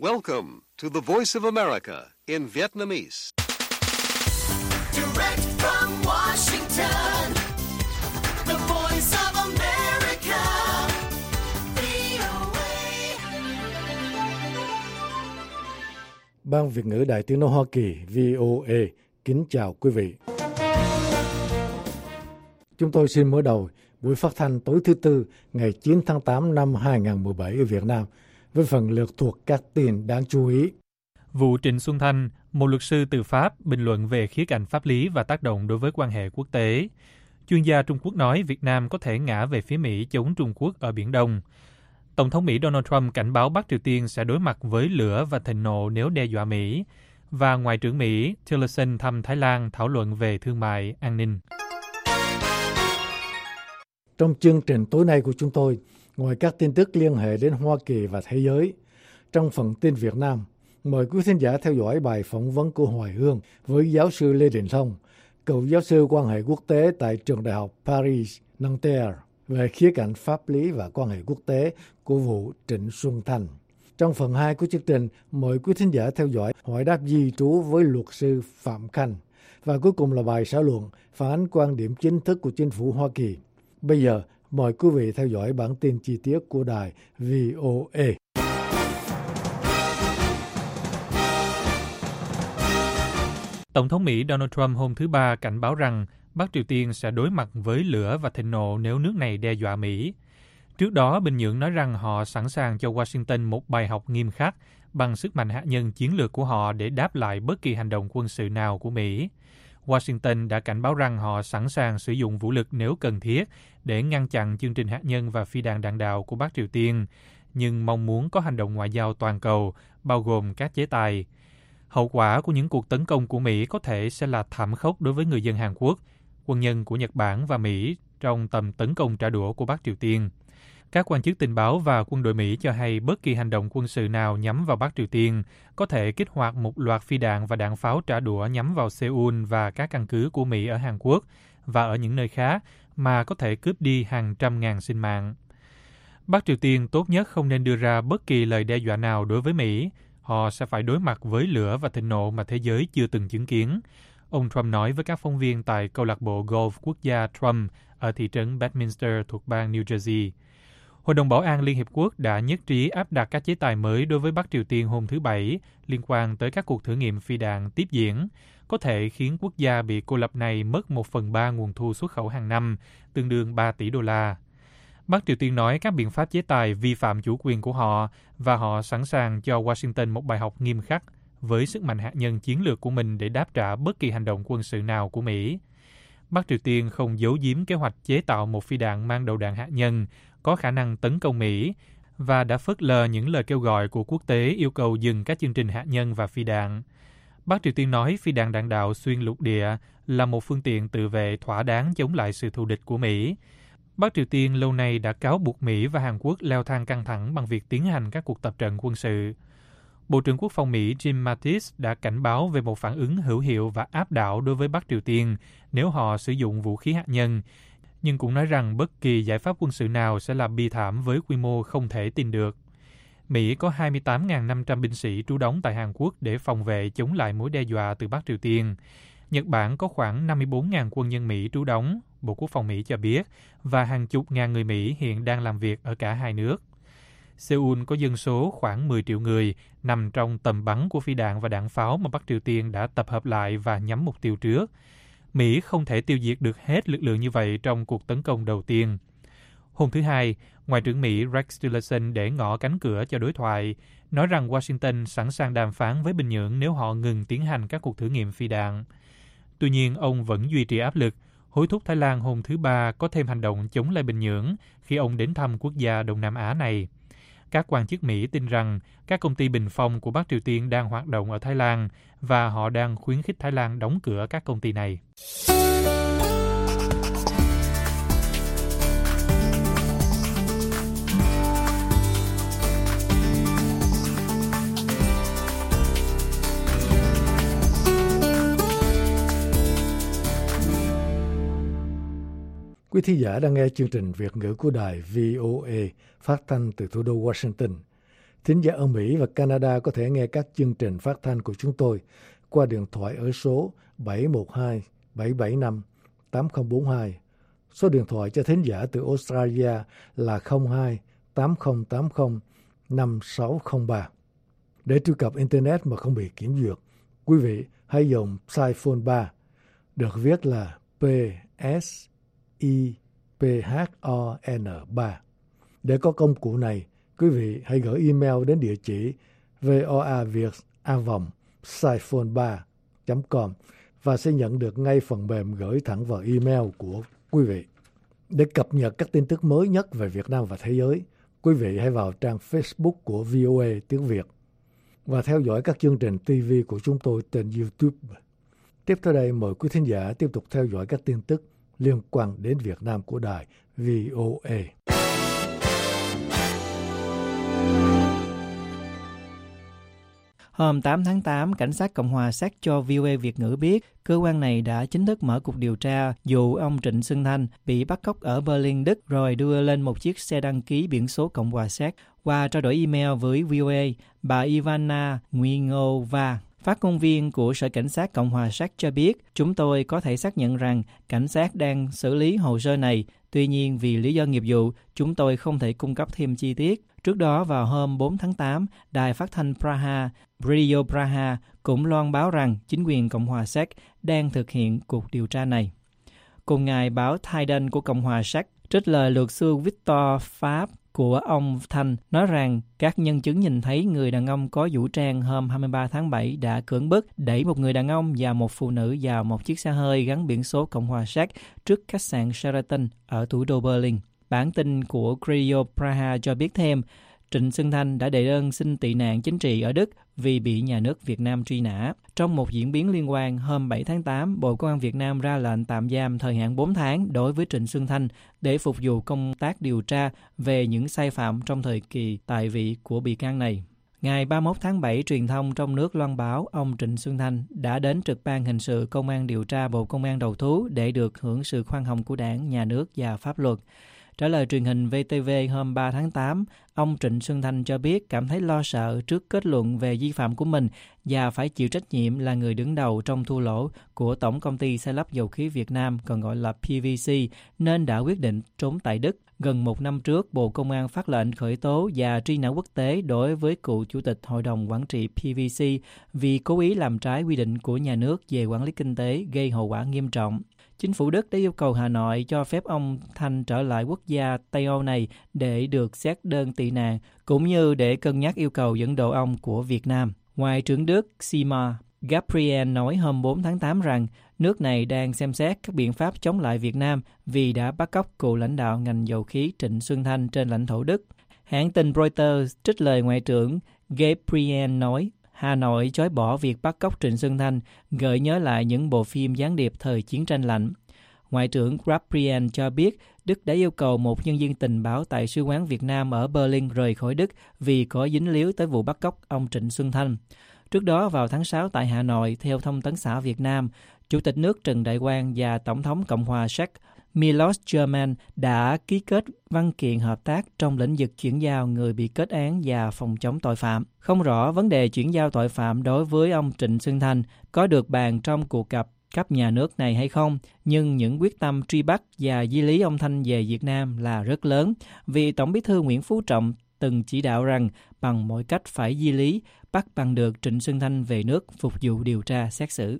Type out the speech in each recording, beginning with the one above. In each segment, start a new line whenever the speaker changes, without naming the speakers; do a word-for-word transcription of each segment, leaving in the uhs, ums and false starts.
Welcome to the Voice of America in Vietnamese.
Direct from Washington, the Voice of America, vê o a.
Ban Việt ngữ Đài Tiếng nói Hoa Kỳ vê o a kính chào quý vị. Chúng tôi xin mở đầu buổi phát thanh tối thứ Tư ngày chín tháng tám năm hai nghìn không trăm mười bảy ở Việt Nam với phần lược thuộc các tin đáng chú ý.
Vụ Trịnh Xuân Thanh, một luật sư từ Pháp, bình luận về khía cạnh pháp lý và tác động đối với quan hệ quốc tế. Chuyên gia Trung Quốc nói Việt Nam có thể ngã về phía Mỹ chống Trung Quốc ở Biển Đông. Tổng thống Mỹ Donald Trump cảnh báo Bắc Triều Tiên sẽ đối mặt với lửa và thịnh nộ nếu đe dọa Mỹ. Và Ngoại trưởng Mỹ Tillerson thăm Thái Lan thảo luận về thương mại, an ninh.
Trong chương trình tối nay của chúng tôi, ngoài các tin tức liên hệ đến Hoa Kỳ và thế giới, trong phần tin Việt Nam, mời quý thính giả theo dõi bài phỏng vấn của Hoài Hương với giáo sư Lê Đình Thông, cựu giáo sư quan hệ quốc tế tại trường đại học Paris, Nanterre, về khía cạnh pháp lý và quan hệ quốc tế của vụ Trịnh Xuân Thanh. Trong phần hai của chương trình, mời quý thính giả theo dõi hỏi đáp di trú với luật sư Phạm Khanh. Và cuối cùng là bài xã luận phản ánh quan điểm chính thức của chính phủ Hoa Kỳ. Bây giờ, mời quý vị theo dõi bản tin chi tiết của đài vê o a.
Tổng thống Mỹ Donald Trump hôm thứ Ba cảnh báo rằng Bắc Triều Tiên sẽ đối mặt với lửa và thịnh nộ nếu nước này đe dọa Mỹ. Trước đó, Bình Nhưỡng nói rằng họ sẵn sàng cho Washington một bài học nghiêm khắc bằng sức mạnh hạt nhân chiến lược của họ để đáp lại bất kỳ hành động quân sự nào của Mỹ. Washington đã cảnh báo rằng họ sẵn sàng sử dụng vũ lực nếu cần thiết để ngăn chặn chương trình hạt nhân và phi đạn đạn đạo của Bắc Triều Tiên, nhưng mong muốn có hành động ngoại giao toàn cầu, bao gồm các chế tài. Hậu quả của những cuộc tấn công của Mỹ có thể sẽ là thảm khốc đối với người dân Hàn Quốc, quân nhân của Nhật Bản và Mỹ trong tầm tấn công trả đũa của Bắc Triều Tiên. Các quan chức tình báo và quân đội Mỹ cho hay bất kỳ hành động quân sự nào nhắm vào Bắc Triều Tiên có thể kích hoạt một loạt phi đạn và đạn pháo trả đũa nhắm vào Seoul và các căn cứ của Mỹ ở Hàn Quốc và ở những nơi khác mà có thể cướp đi hàng trăm ngàn sinh mạng. Bắc Triều Tiên tốt nhất không nên đưa ra bất kỳ lời đe dọa nào đối với Mỹ. Họ sẽ phải đối mặt với lửa và thịnh nộ mà thế giới chưa từng chứng kiến. Ông Trump nói với các phóng viên tại câu lạc bộ golf quốc gia Trump ở thị trấn Bedminster thuộc bang New Jersey. Hội đồng Bảo an Liên Hiệp Quốc đã nhất trí áp đặt các chế tài mới đối với Bắc Triều Tiên hôm thứ Bảy liên quan tới các cuộc thử nghiệm phi đạn tiếp diễn, có thể khiến quốc gia bị cô lập này mất một phần ba nguồn thu xuất khẩu hàng năm, tương đương ba tỷ đô la. Bắc Triều Tiên nói các biện pháp chế tài vi phạm chủ quyền của họ và họ sẵn sàng cho Washington một bài học nghiêm khắc với sức mạnh hạt nhân chiến lược của mình để đáp trả bất kỳ hành động quân sự nào của Mỹ. Bắc Triều Tiên không giấu giếm kế hoạch chế tạo một phi đạn mang đầu đạn hạt nhân có khả năng tấn công Mỹ và đã phớt lờ những lời kêu gọi của quốc tế yêu cầu dừng các chương trình hạt nhân và phi đạn. Bắc Triều Tiên nói phi đạn đạn đạo xuyên lục địa là một phương tiện tự vệ thỏa đáng chống lại sự thù địch của Mỹ. Bắc Triều Tiên lâu nay đã cáo buộc Mỹ và Hàn Quốc leo thang căng thẳng bằng việc tiến hành các cuộc tập trận quân sự. Bộ trưởng Quốc phòng Mỹ Jim Mattis đã cảnh báo về một phản ứng hữu hiệu và áp đảo đối với Bắc Triều Tiên nếu họ sử dụng vũ khí hạt nhân, nhưng cũng nói rằng bất kỳ giải pháp quân sự nào sẽ là bi thảm với quy mô không thể tin được. Mỹ có hai mươi tám nghìn năm trăm binh sĩ trú đóng tại Hàn Quốc để phòng vệ chống lại mối đe dọa từ Bắc Triều Tiên. Nhật Bản có khoảng năm mươi bốn nghìn quân nhân Mỹ trú đóng, Bộ Quốc phòng Mỹ cho biết, và hàng chục ngàn người Mỹ hiện đang làm việc ở cả hai nước. Seoul có dân số khoảng mười triệu người, nằm trong tầm bắn của phi đạn và đạn pháo mà Bắc Triều Tiên đã tập hợp lại và nhắm mục tiêu trước. Mỹ không thể tiêu diệt được hết lực lượng như vậy trong cuộc tấn công đầu tiên. Hôm thứ Hai, Ngoại trưởng Mỹ Rex Tillerson để ngỏ cánh cửa cho đối thoại, nói rằng Washington sẵn sàng đàm phán với Bình Nhưỡng nếu họ ngừng tiến hành các cuộc thử nghiệm phi đạn. Tuy nhiên, ông vẫn duy trì áp lực, hối thúc Thái Lan hôm thứ Ba có thêm hành động chống lại Bình Nhưỡng khi ông đến thăm quốc gia Đông Nam Á này. Các quan chức Mỹ tin rằng các công ty bình phong của Bắc Triều Tiên đang hoạt động ở Thái Lan và họ đang khuyến khích Thái Lan đóng cửa các công ty này.
Quý thính giả đang nghe chương trình Việt ngữ của đài vê o a phát thanh từ thủ đô Washington. Thính giả ở Mỹ và Canada có thể nghe các chương trình phát thanh của chúng tôi qua điện thoại ở số bảy một hai bảy bảy năm tám không bốn hai. Số điện thoại cho thính giả từ Australia là không hai tám không tám không năm sáu không ba. Để truy cập Internet mà không bị kiểm duyệt, quý vị hãy dùng Psiphone ba, được viết là P S I P H O N ba. Để có công cụ này, quý vị hãy gửi email đến địa chỉ voaviet a vòng psiphone ba chấm com và sẽ nhận được ngay phần mềm gửi thẳng vào email của quý vị. Để cập nhật các tin tức mới nhất về Việt Nam và thế giới, quý vị hãy vào trang Facebook của vê o a tiếng Việt và theo dõi các chương trình ti vi của chúng tôi trên YouTube. Tiếp theo đây, mời quý thính giả tiếp tục theo dõi các tin tức liên quan đến Việt Nam của đài vê o a.
Hôm tám tháng tám, cảnh sát Cộng hòa Séc cho vê o a Việt ngữ biết cơ quan này đã chính thức mở cuộc điều tra vụ ông Trịnh Xuân Thanh bị bắt cóc ở Berlin, Đức rồi đưa lên một chiếc xe đăng ký biển số Cộng hòa Séc. Qua trao đổi email với vê o a, bà Ivana Nguyngova, phát ngôn viên của Sở Cảnh sát Cộng hòa Séc cho biết, chúng tôi có thể xác nhận rằng cảnh sát đang xử lý hồ sơ này. Tuy nhiên, vì lý do nghiệp vụ, chúng tôi không thể cung cấp thêm chi tiết. Trước đó, vào hôm bốn tháng tám, đài phát thanh Praha, Radio Praha cũng loan báo rằng chính quyền Cộng hòa Séc đang thực hiện cuộc điều tra này. Cùng ngày, báo Tidan của Cộng hòa Séc trích lời luật sư Victor Pháp của ông Thanh nói rằng các nhân chứng nhìn thấy người đàn ông có vũ trang hôm hai mươi ba tháng bảy đã cưỡng bức đẩy một người đàn ông và một phụ nữ vào một chiếc xe hơi gắn biển số Cộng hòa Séc trước khách sạn Sheraton ở thủ đô Berlin. Bản tin của Radio Praha cho biết thêm, Trịnh Xuân Thanh đã đệ đơn xin tị nạn chính trị ở Đức vì bị nhà nước Việt Nam truy nã. Trong một diễn biến liên quan, hôm bảy tháng tám, Bộ Công an Việt Nam ra lệnh tạm giam thời hạn bốn tháng đối với Trịnh Xuân Thanh để phục vụ công tác điều tra về những sai phạm trong thời kỳ tại vị của bị can này. Ngày ba mươi mốt tháng bảy, truyền thông trong nước loan báo ông Trịnh Xuân Thanh đã đến trực ban hình sự Công an điều tra Bộ Công an đầu thú để được hưởng sự khoan hồng của Đảng, Nhà nước và pháp luật. Trả lời truyền hình vê tê vê hôm ba tháng tám, ông Trịnh Xuân Thanh cho biết cảm thấy lo sợ trước kết luận về vi phạm của mình và phải chịu trách nhiệm là người đứng đầu trong thua lỗ của Tổng Công ty Xây lắp Dầu khí Việt Nam, còn gọi là pê vê xê, nên đã quyết định trốn tại Đức. Gần một năm trước, Bộ Công an phát lệnh khởi tố và truy nã quốc tế đối với cựu Chủ tịch Hội đồng Quản trị pê vê xê vì cố ý làm trái quy định của nhà nước về quản lý kinh tế gây hậu quả nghiêm trọng. Chính phủ Đức đã yêu cầu Hà Nội cho phép ông Thanh trở lại quốc gia Tây Âu này để được xét đơn tị nạn, cũng như để cân nhắc yêu cầu dẫn độ ông của Việt Nam. Ngoại trưởng Đức Sigmar Gabriel nói hôm bốn tháng tám rằng nước này đang xem xét các biện pháp chống lại Việt Nam vì đã bắt cóc cựu lãnh đạo ngành dầu khí Trịnh Xuân Thanh trên lãnh thổ Đức. Hãng tin Reuters trích lời Ngoại trưởng Gabriel nói, Hà Nội chối bỏ việc bắt cóc Trịnh Xuân Thanh, gợi nhớ lại những bộ phim gián điệp thời chiến tranh lạnh. Ngoại trưởng Gabriel cho biết Đức đã yêu cầu một nhân viên tình báo tại Sứ quán Việt Nam ở Berlin rời khỏi Đức vì có dính líu tới vụ bắt cóc ông Trịnh Xuân Thanh. Trước đó, vào tháng sáu tại Hà Nội, theo Thông tấn xã Việt Nam, Chủ tịch nước Trần Đại Quang và Tổng thống Cộng hòa Séc Miloš Zeman đã ký kết văn kiện hợp tác trong lĩnh vực chuyển giao người bị kết án và phòng chống tội phạm. Không rõ vấn đề chuyển giao tội phạm đối với ông Trịnh Xuân Thanh có được bàn trong cuộc gặp cấp nhà nước này hay không, nhưng những quyết tâm truy bắt và di lý ông Thanh về Việt Nam là rất lớn, vì Tổng Bí thư Nguyễn Phú Trọng từng chỉ đạo rằng bằng mọi cách phải di lý, bắt bằng được Trịnh Xuân Thanh về nước phục vụ điều tra xét xử.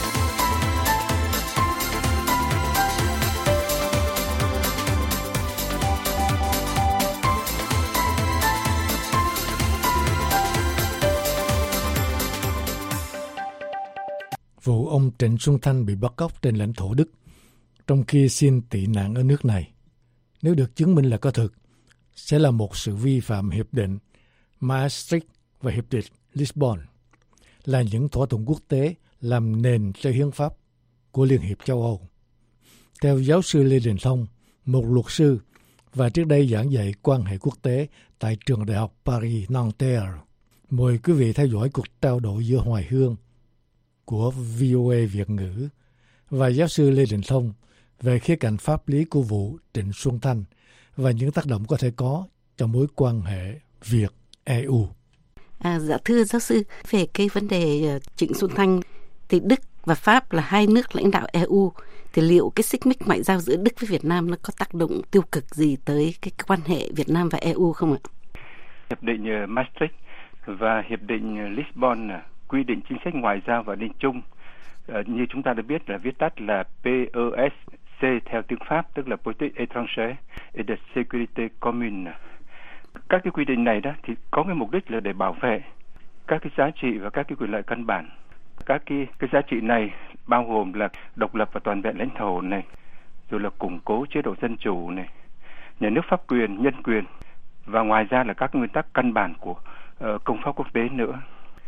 Vụ ông Trịnh Xuân Thanh bị bắt cóc trên lãnh thổ Đức, trong khi xin tị nạn ở nước này, nếu được chứng minh là có thực, sẽ là một sự vi phạm hiệp định Maastricht và hiệp định Lisbon, là những thỏa thuận quốc tế làm nền cho hiến pháp của Liên hiệp châu Âu. Theo giáo sư Lê Đình Thông, một luật sư và trước đây giảng dạy quan hệ quốc tế tại trường đại học Paris Nanterre, mời quý vị theo dõi cuộc trao đổi giữa Hoài Hương của vê o a Việt ngữ và giáo sư Lê Đình Thông về khía cạnh pháp lý của vụ Trịnh Xuân Thanh và những tác động có thể có trong mối quan hệ Việt e u.
À, dạ thưa giáo sư, về cái vấn đề Trịnh Xuân Thanh thì Đức và Pháp là hai nước lãnh đạo e u, thì liệu cái xích mích ngoại giao giữa Đức với Việt Nam nó có tác động tiêu cực gì tới cái quan hệ Việt Nam và e u không ạ?
Hiệp định Maastricht và Hiệp định Lisbon quy định chính sách ngoại giao và an ninh chung, như chúng ta đã biết là viết tắt là pê e ét xê theo tiếng Pháp, tức là Politique étrangère et de sécurité commune. Các cái quy định này đó thì có cái mục đích là để bảo vệ các cái giá trị và các cái quyền lợi căn bản. Các cái cái giá trị này bao gồm là độc lập và toàn vẹn lãnh thổ này, rồi là củng cố chế độ dân chủ này, nhà nước pháp quyền, nhân quyền, và ngoài ra là các nguyên tắc căn bản của uh, công pháp quốc tế nữa.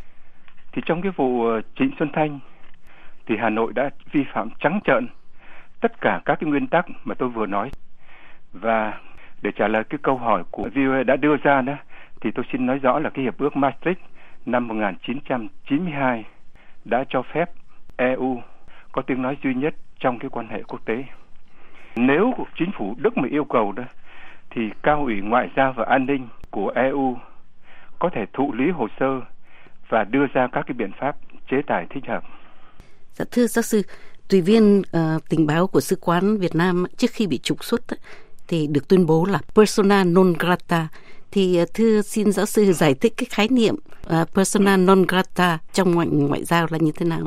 Thì trong cái vụ uh, Trịnh Xuân Thanh thì Hà Nội đã vi phạm trắng trợn tất cả các cái nguyên tắc mà tôi vừa nói. Và để trả lời cái câu hỏi của vê o a đã đưa ra đó, thì tôi xin nói rõ là cái hiệp ước Maastricht năm một nghìn chín trăm chín mươi hai đã cho phép e u có tiếng nói duy nhất trong cái quan hệ quốc tế. Nếu chính phủ Đức mà yêu cầu đó, thì Cao ủy Ngoại giao và An ninh của e u có thể thụ lý hồ sơ và đưa ra các cái biện pháp chế tài thích hợp.
Dạ thưa giáo sư, tùy viên uh, tình báo của Sứ quán Việt Nam trước khi bị trục xuất thì được tuyên bố là persona non grata. Thì uh, thưa xin giáo sư giải thích cái khái niệm uh, persona non grata trong ngoại, ngoại giao là như thế nào?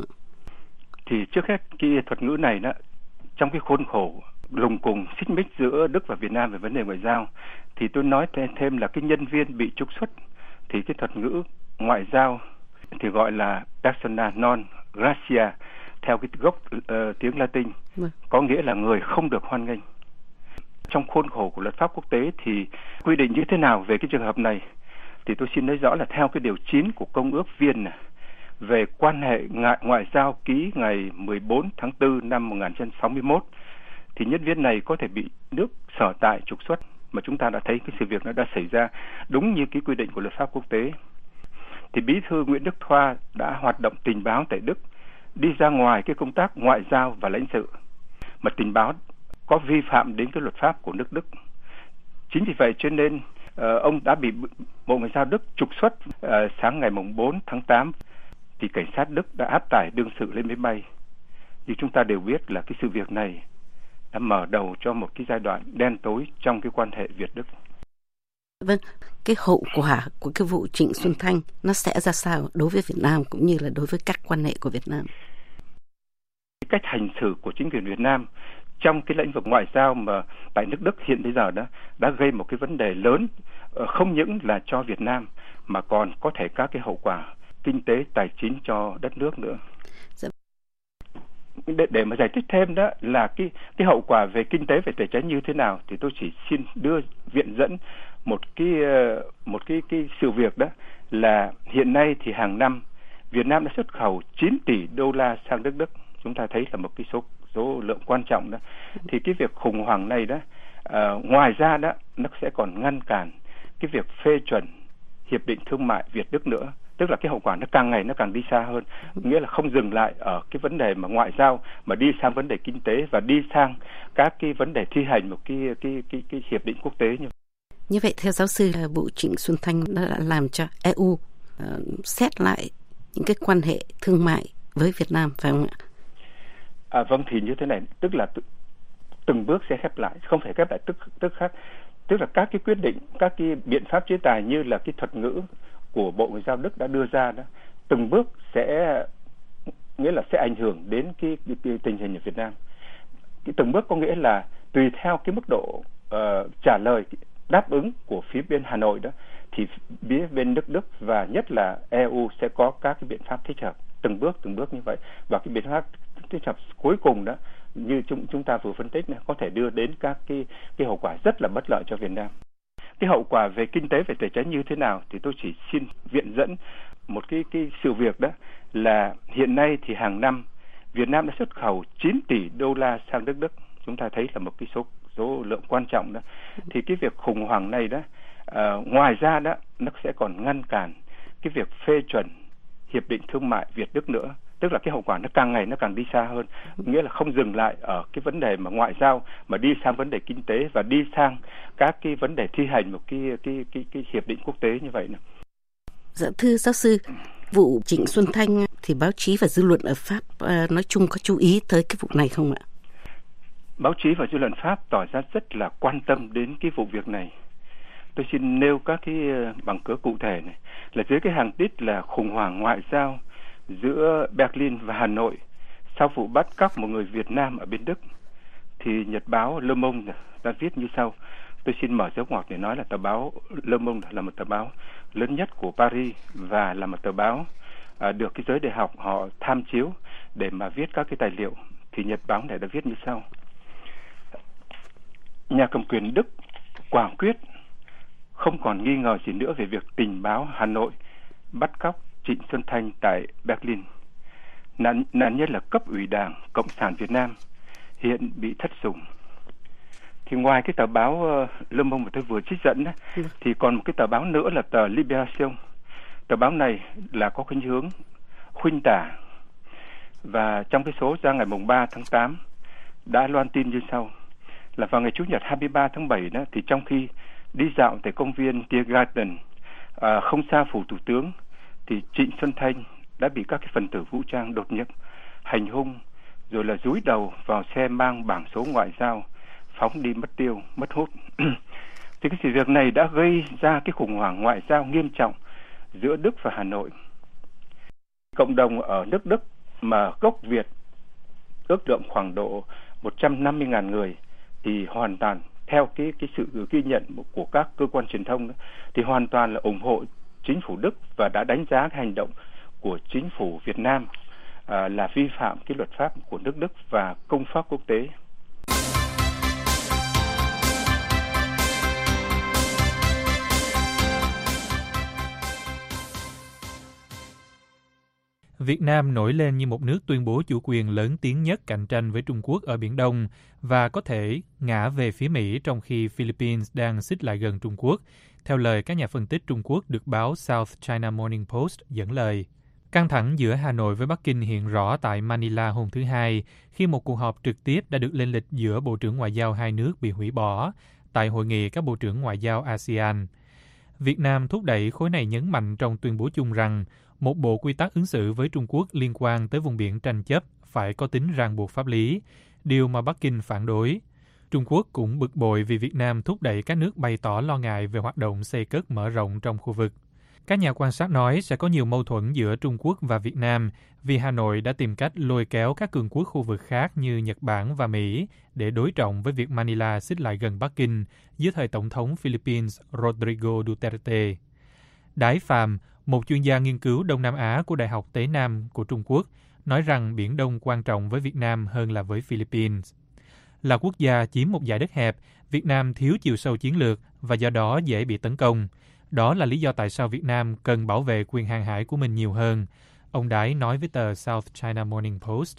Thì trước hết cái thuật ngữ này đó, trong cái khuôn khổ lùng cùng xích mích giữa Đức và Việt Nam về vấn đề ngoại giao, thì tôi nói thêm là cái nhân viên bị trục xuất thì cái thuật ngữ ngoại giao thì gọi là persona non grata theo cái gốc uh, tiếng Latin, ừ. có nghĩa là người không được hoan nghênh. Trong khuôn khổ của luật pháp quốc tế thì quy định như thế nào về cái trường hợp này, thì tôi xin nói rõ là theo cái điều chín của Công ước Viên này, về quan hệ ngoại, ngoại giao ký ngày mười bốn tháng tư năm một nghìn chín trăm sáu mươi mốt, thì nhân viên này có thể bị nước sở tại trục xuất, mà chúng ta đã thấy cái sự việc nó đã xảy ra đúng như cái quy định của luật pháp quốc tế. Thì Bí thư Nguyễn Đức Thoa đã hoạt động tình báo tại Đức, đi ra ngoài cái công tác ngoại giao và lãnh sự, mà tình báo có vi phạm đến cái luật pháp của nước Đức. Chính vì vậy cho nên uh, ông đã bị Bộ Ngoại giao Đức trục xuất uh, sáng ngày mùng bốn tháng tám, thì cảnh sát Đức đã áp tải đương sự lên máy bay. Như chúng ta đều biết là cái sự việc này đã mở đầu cho một cái giai đoạn đen tối trong cái quan hệ Việt-Đức.
Vâng, cái hậu quả của cái vụ Trịnh Xuân Thanh nó sẽ ra sao đối với Việt Nam cũng như là đối với các quan hệ của Việt Nam?
Cách hành xử của chính quyền Việt Nam trong cái lĩnh vực ngoại giao mà tại nước Đức hiện bây giờ đó đã gây một cái vấn đề lớn, không những là cho Việt Nam mà còn có thể các cái hậu quả kinh tế, tài chính cho đất nước nữa. Dạ. Để, để mà giải thích thêm đó là cái cái hậu quả về kinh tế, về tài chính như thế nào, thì tôi chỉ xin đưa viện dẫn một cái một cái cái sự việc đó là hiện nay thì hàng năm Việt Nam đã xuất khẩu chín tỷ đô la sang nước Đức. Chúng ta thấy là một cái số số lượng quan trọng đó. Thì cái việc khủng hoảng này đó, uh, ngoài ra đó nó sẽ còn ngăn cản cái việc phê chuẩn hiệp định thương mại Việt Đức nữa. Tức là cái hậu quả nó càng ngày nó càng đi xa hơn, nghĩa là không dừng lại ở cái vấn đề mà ngoại giao mà đi sang vấn đề kinh tế và đi sang các cái vấn đề thi hành một cái cái cái cái hiệp định quốc tế như vậy.
Như vậy theo giáo sư là vụ Trịnh Xuân Thanh đã làm cho e u uh, xét lại những cái quan hệ thương mại với Việt Nam, phải không ạ?
À, vâng, thì như thế này, tức là t- từng bước sẽ khép lại, không phải khép lại tức tức khắc. Tức là các cái quyết định, các cái biện pháp chế tài như là cái thuật ngữ của Bộ Ngoại giao Đức đã đưa ra đó, từng bước sẽ nghĩa là sẽ ảnh hưởng đến cái, cái, cái tình hình ở Việt Nam. Cái từng bước có nghĩa là tùy theo cái mức độ uh, trả lời đáp ứng của phía bên Hà Nội đó, thì phía bên nước Đức và nhất là e u sẽ có các cái biện pháp thích hợp từng bước từng bước như vậy, và cái biện pháp thích hợp cuối cùng đó như chúng chúng ta vừa phân tích này có thể đưa đến các cái cái hậu quả rất là bất lợi cho Việt Nam. Cái hậu quả về kinh tế, về tài chính như thế nào thì tôi chỉ xin viện dẫn một cái cái sự việc đó là hiện nay thì hàng năm Việt Nam đã xuất khẩu chín tỷ đô la sang nước Đức. Chúng ta thấy là một cái số số lượng quan trọng đó. Thì cái việc khủng hoảng này đó, uh, ngoài ra đó nó sẽ còn ngăn cản cái việc phê chuẩn hiệp định thương mại Việt Đức nữa. Tức là cái hậu quả nó càng ngày nó càng đi xa hơn, nghĩa là không dừng lại ở cái vấn đề mà ngoại giao mà đi sang vấn đề kinh tế và đi sang các cái vấn đề thi hành một cái cái cái cái hiệp định quốc tế như vậy nữa.
Dạ thưa giáo sư, vụ Trịnh Xuân Thanh thì báo chí và dư luận ở Pháp à, nói chung có chú ý tới cái vụ này không ạ?
Báo chí và dư luận Pháp tỏ ra rất là quan tâm đến cái vụ việc này. Tôi xin nêu các cái bằng cớ cụ thể này, là dưới cái hàng tít là khủng hoảng ngoại giao giữa Berlin và Hà Nội sau vụ bắt cóc một người Việt Nam ở bên Đức, thì nhật báo Le Monde đã viết như sau. Tôi xin mở dấu ngoặc để nói là tờ báo Le Monde là một tờ báo lớn nhất của Paris và là một tờ báo à, được cái giới đại học họ tham chiếu để mà viết các cái tài liệu. Thì nhật báo này đã viết như sau: nhà cầm quyền Đức quả quyết không còn nghi ngờ gì nữa về việc tình báo Hà Nội bắt cóc Trịnh Xuân Thanh tại Berlin. Nạn, nạn nhân là cấp ủy Đảng Cộng sản Việt Nam, hiện bị thất sủng. Thì ngoài cái tờ báo uh, Le Monde mà tôi vừa trích dẫn đó, ừ. thì còn một cái tờ báo nữa là tờ Libération. Tờ báo này là có khuynh hướng khuynh tả, và trong cái số ra ngày mùng ba tháng tám đã loan tin như sau: là vào ngày Chủ nhật hai mươi ba tháng bảy đó, thì trong khi đi dạo tại công viên Tiergarten à, không xa phủ Thủ tướng, thì Trịnh Xuân Thanh đã bị các cái phần tử vũ trang đột nhập, hành hung, rồi là dúi đầu vào xe mang bảng số ngoại giao, phóng đi mất tiêu, mất hút. Thì cái sự việc này đã gây ra cái khủng hoảng ngoại giao nghiêm trọng giữa Đức và Hà Nội. Cộng đồng ở nước Đức mà gốc Việt ước lượng khoảng độ một trăm năm mươi nghìn người thì hoàn toàn theo cái cái sự ghi nhận của các cơ quan truyền thông đó, thì hoàn toàn là ủng hộ chính phủ Đức và đã đánh giá cái hành động của chính phủ Việt Nam à, là vi phạm cái luật pháp của nước Đức và công pháp quốc tế.
Việt Nam nổi lên như một nước tuyên bố chủ quyền lớn tiếng nhất cạnh tranh với Trung Quốc ở Biển Đông và có thể ngã về phía Mỹ trong khi Philippines đang xích lại gần Trung Quốc, theo lời các nhà phân tích Trung Quốc được báo South China Morning Post dẫn lời. Căng thẳng giữa Hà Nội với Bắc Kinh hiện rõ tại Manila hôm thứ Hai khi một cuộc họp trực tiếp đã được lên lịch giữa Bộ trưởng Ngoại giao hai nước bị hủy bỏ tại Hội nghị các Bộ trưởng Ngoại giao a sê an. Việt Nam thúc đẩy khối này nhấn mạnh trong tuyên bố chung rằng một bộ quy tắc ứng xử với Trung Quốc liên quan tới vùng biển tranh chấp phải có tính ràng buộc pháp lý, điều mà Bắc Kinh phản đối. Trung Quốc cũng bực bội vì Việt Nam thúc đẩy các nước bày tỏ lo ngại về hoạt động xây cất mở rộng trong khu vực. Các nhà quan sát nói sẽ có nhiều mâu thuẫn giữa Trung Quốc và Việt Nam vì Hà Nội đã tìm cách lôi kéo các cường quốc khu vực khác như Nhật Bản và Mỹ để đối trọng với việc Manila xích lại gần Bắc Kinh dưới thời Tổng thống Philippines Rodrigo Duterte. Đái Phàm, một chuyên gia nghiên cứu Đông Nam Á của Đại học Tế Nam của Trung Quốc, nói rằng Biển Đông quan trọng với Việt Nam hơn là với Philippines. Là quốc gia chiếm một dải đất hẹp, Việt Nam thiếu chiều sâu chiến lược và do đó dễ bị tấn công. Đó là lý do tại sao Việt Nam cần bảo vệ quyền hàng hải của mình nhiều hơn, ông Đái nói với tờ South China Morning Post.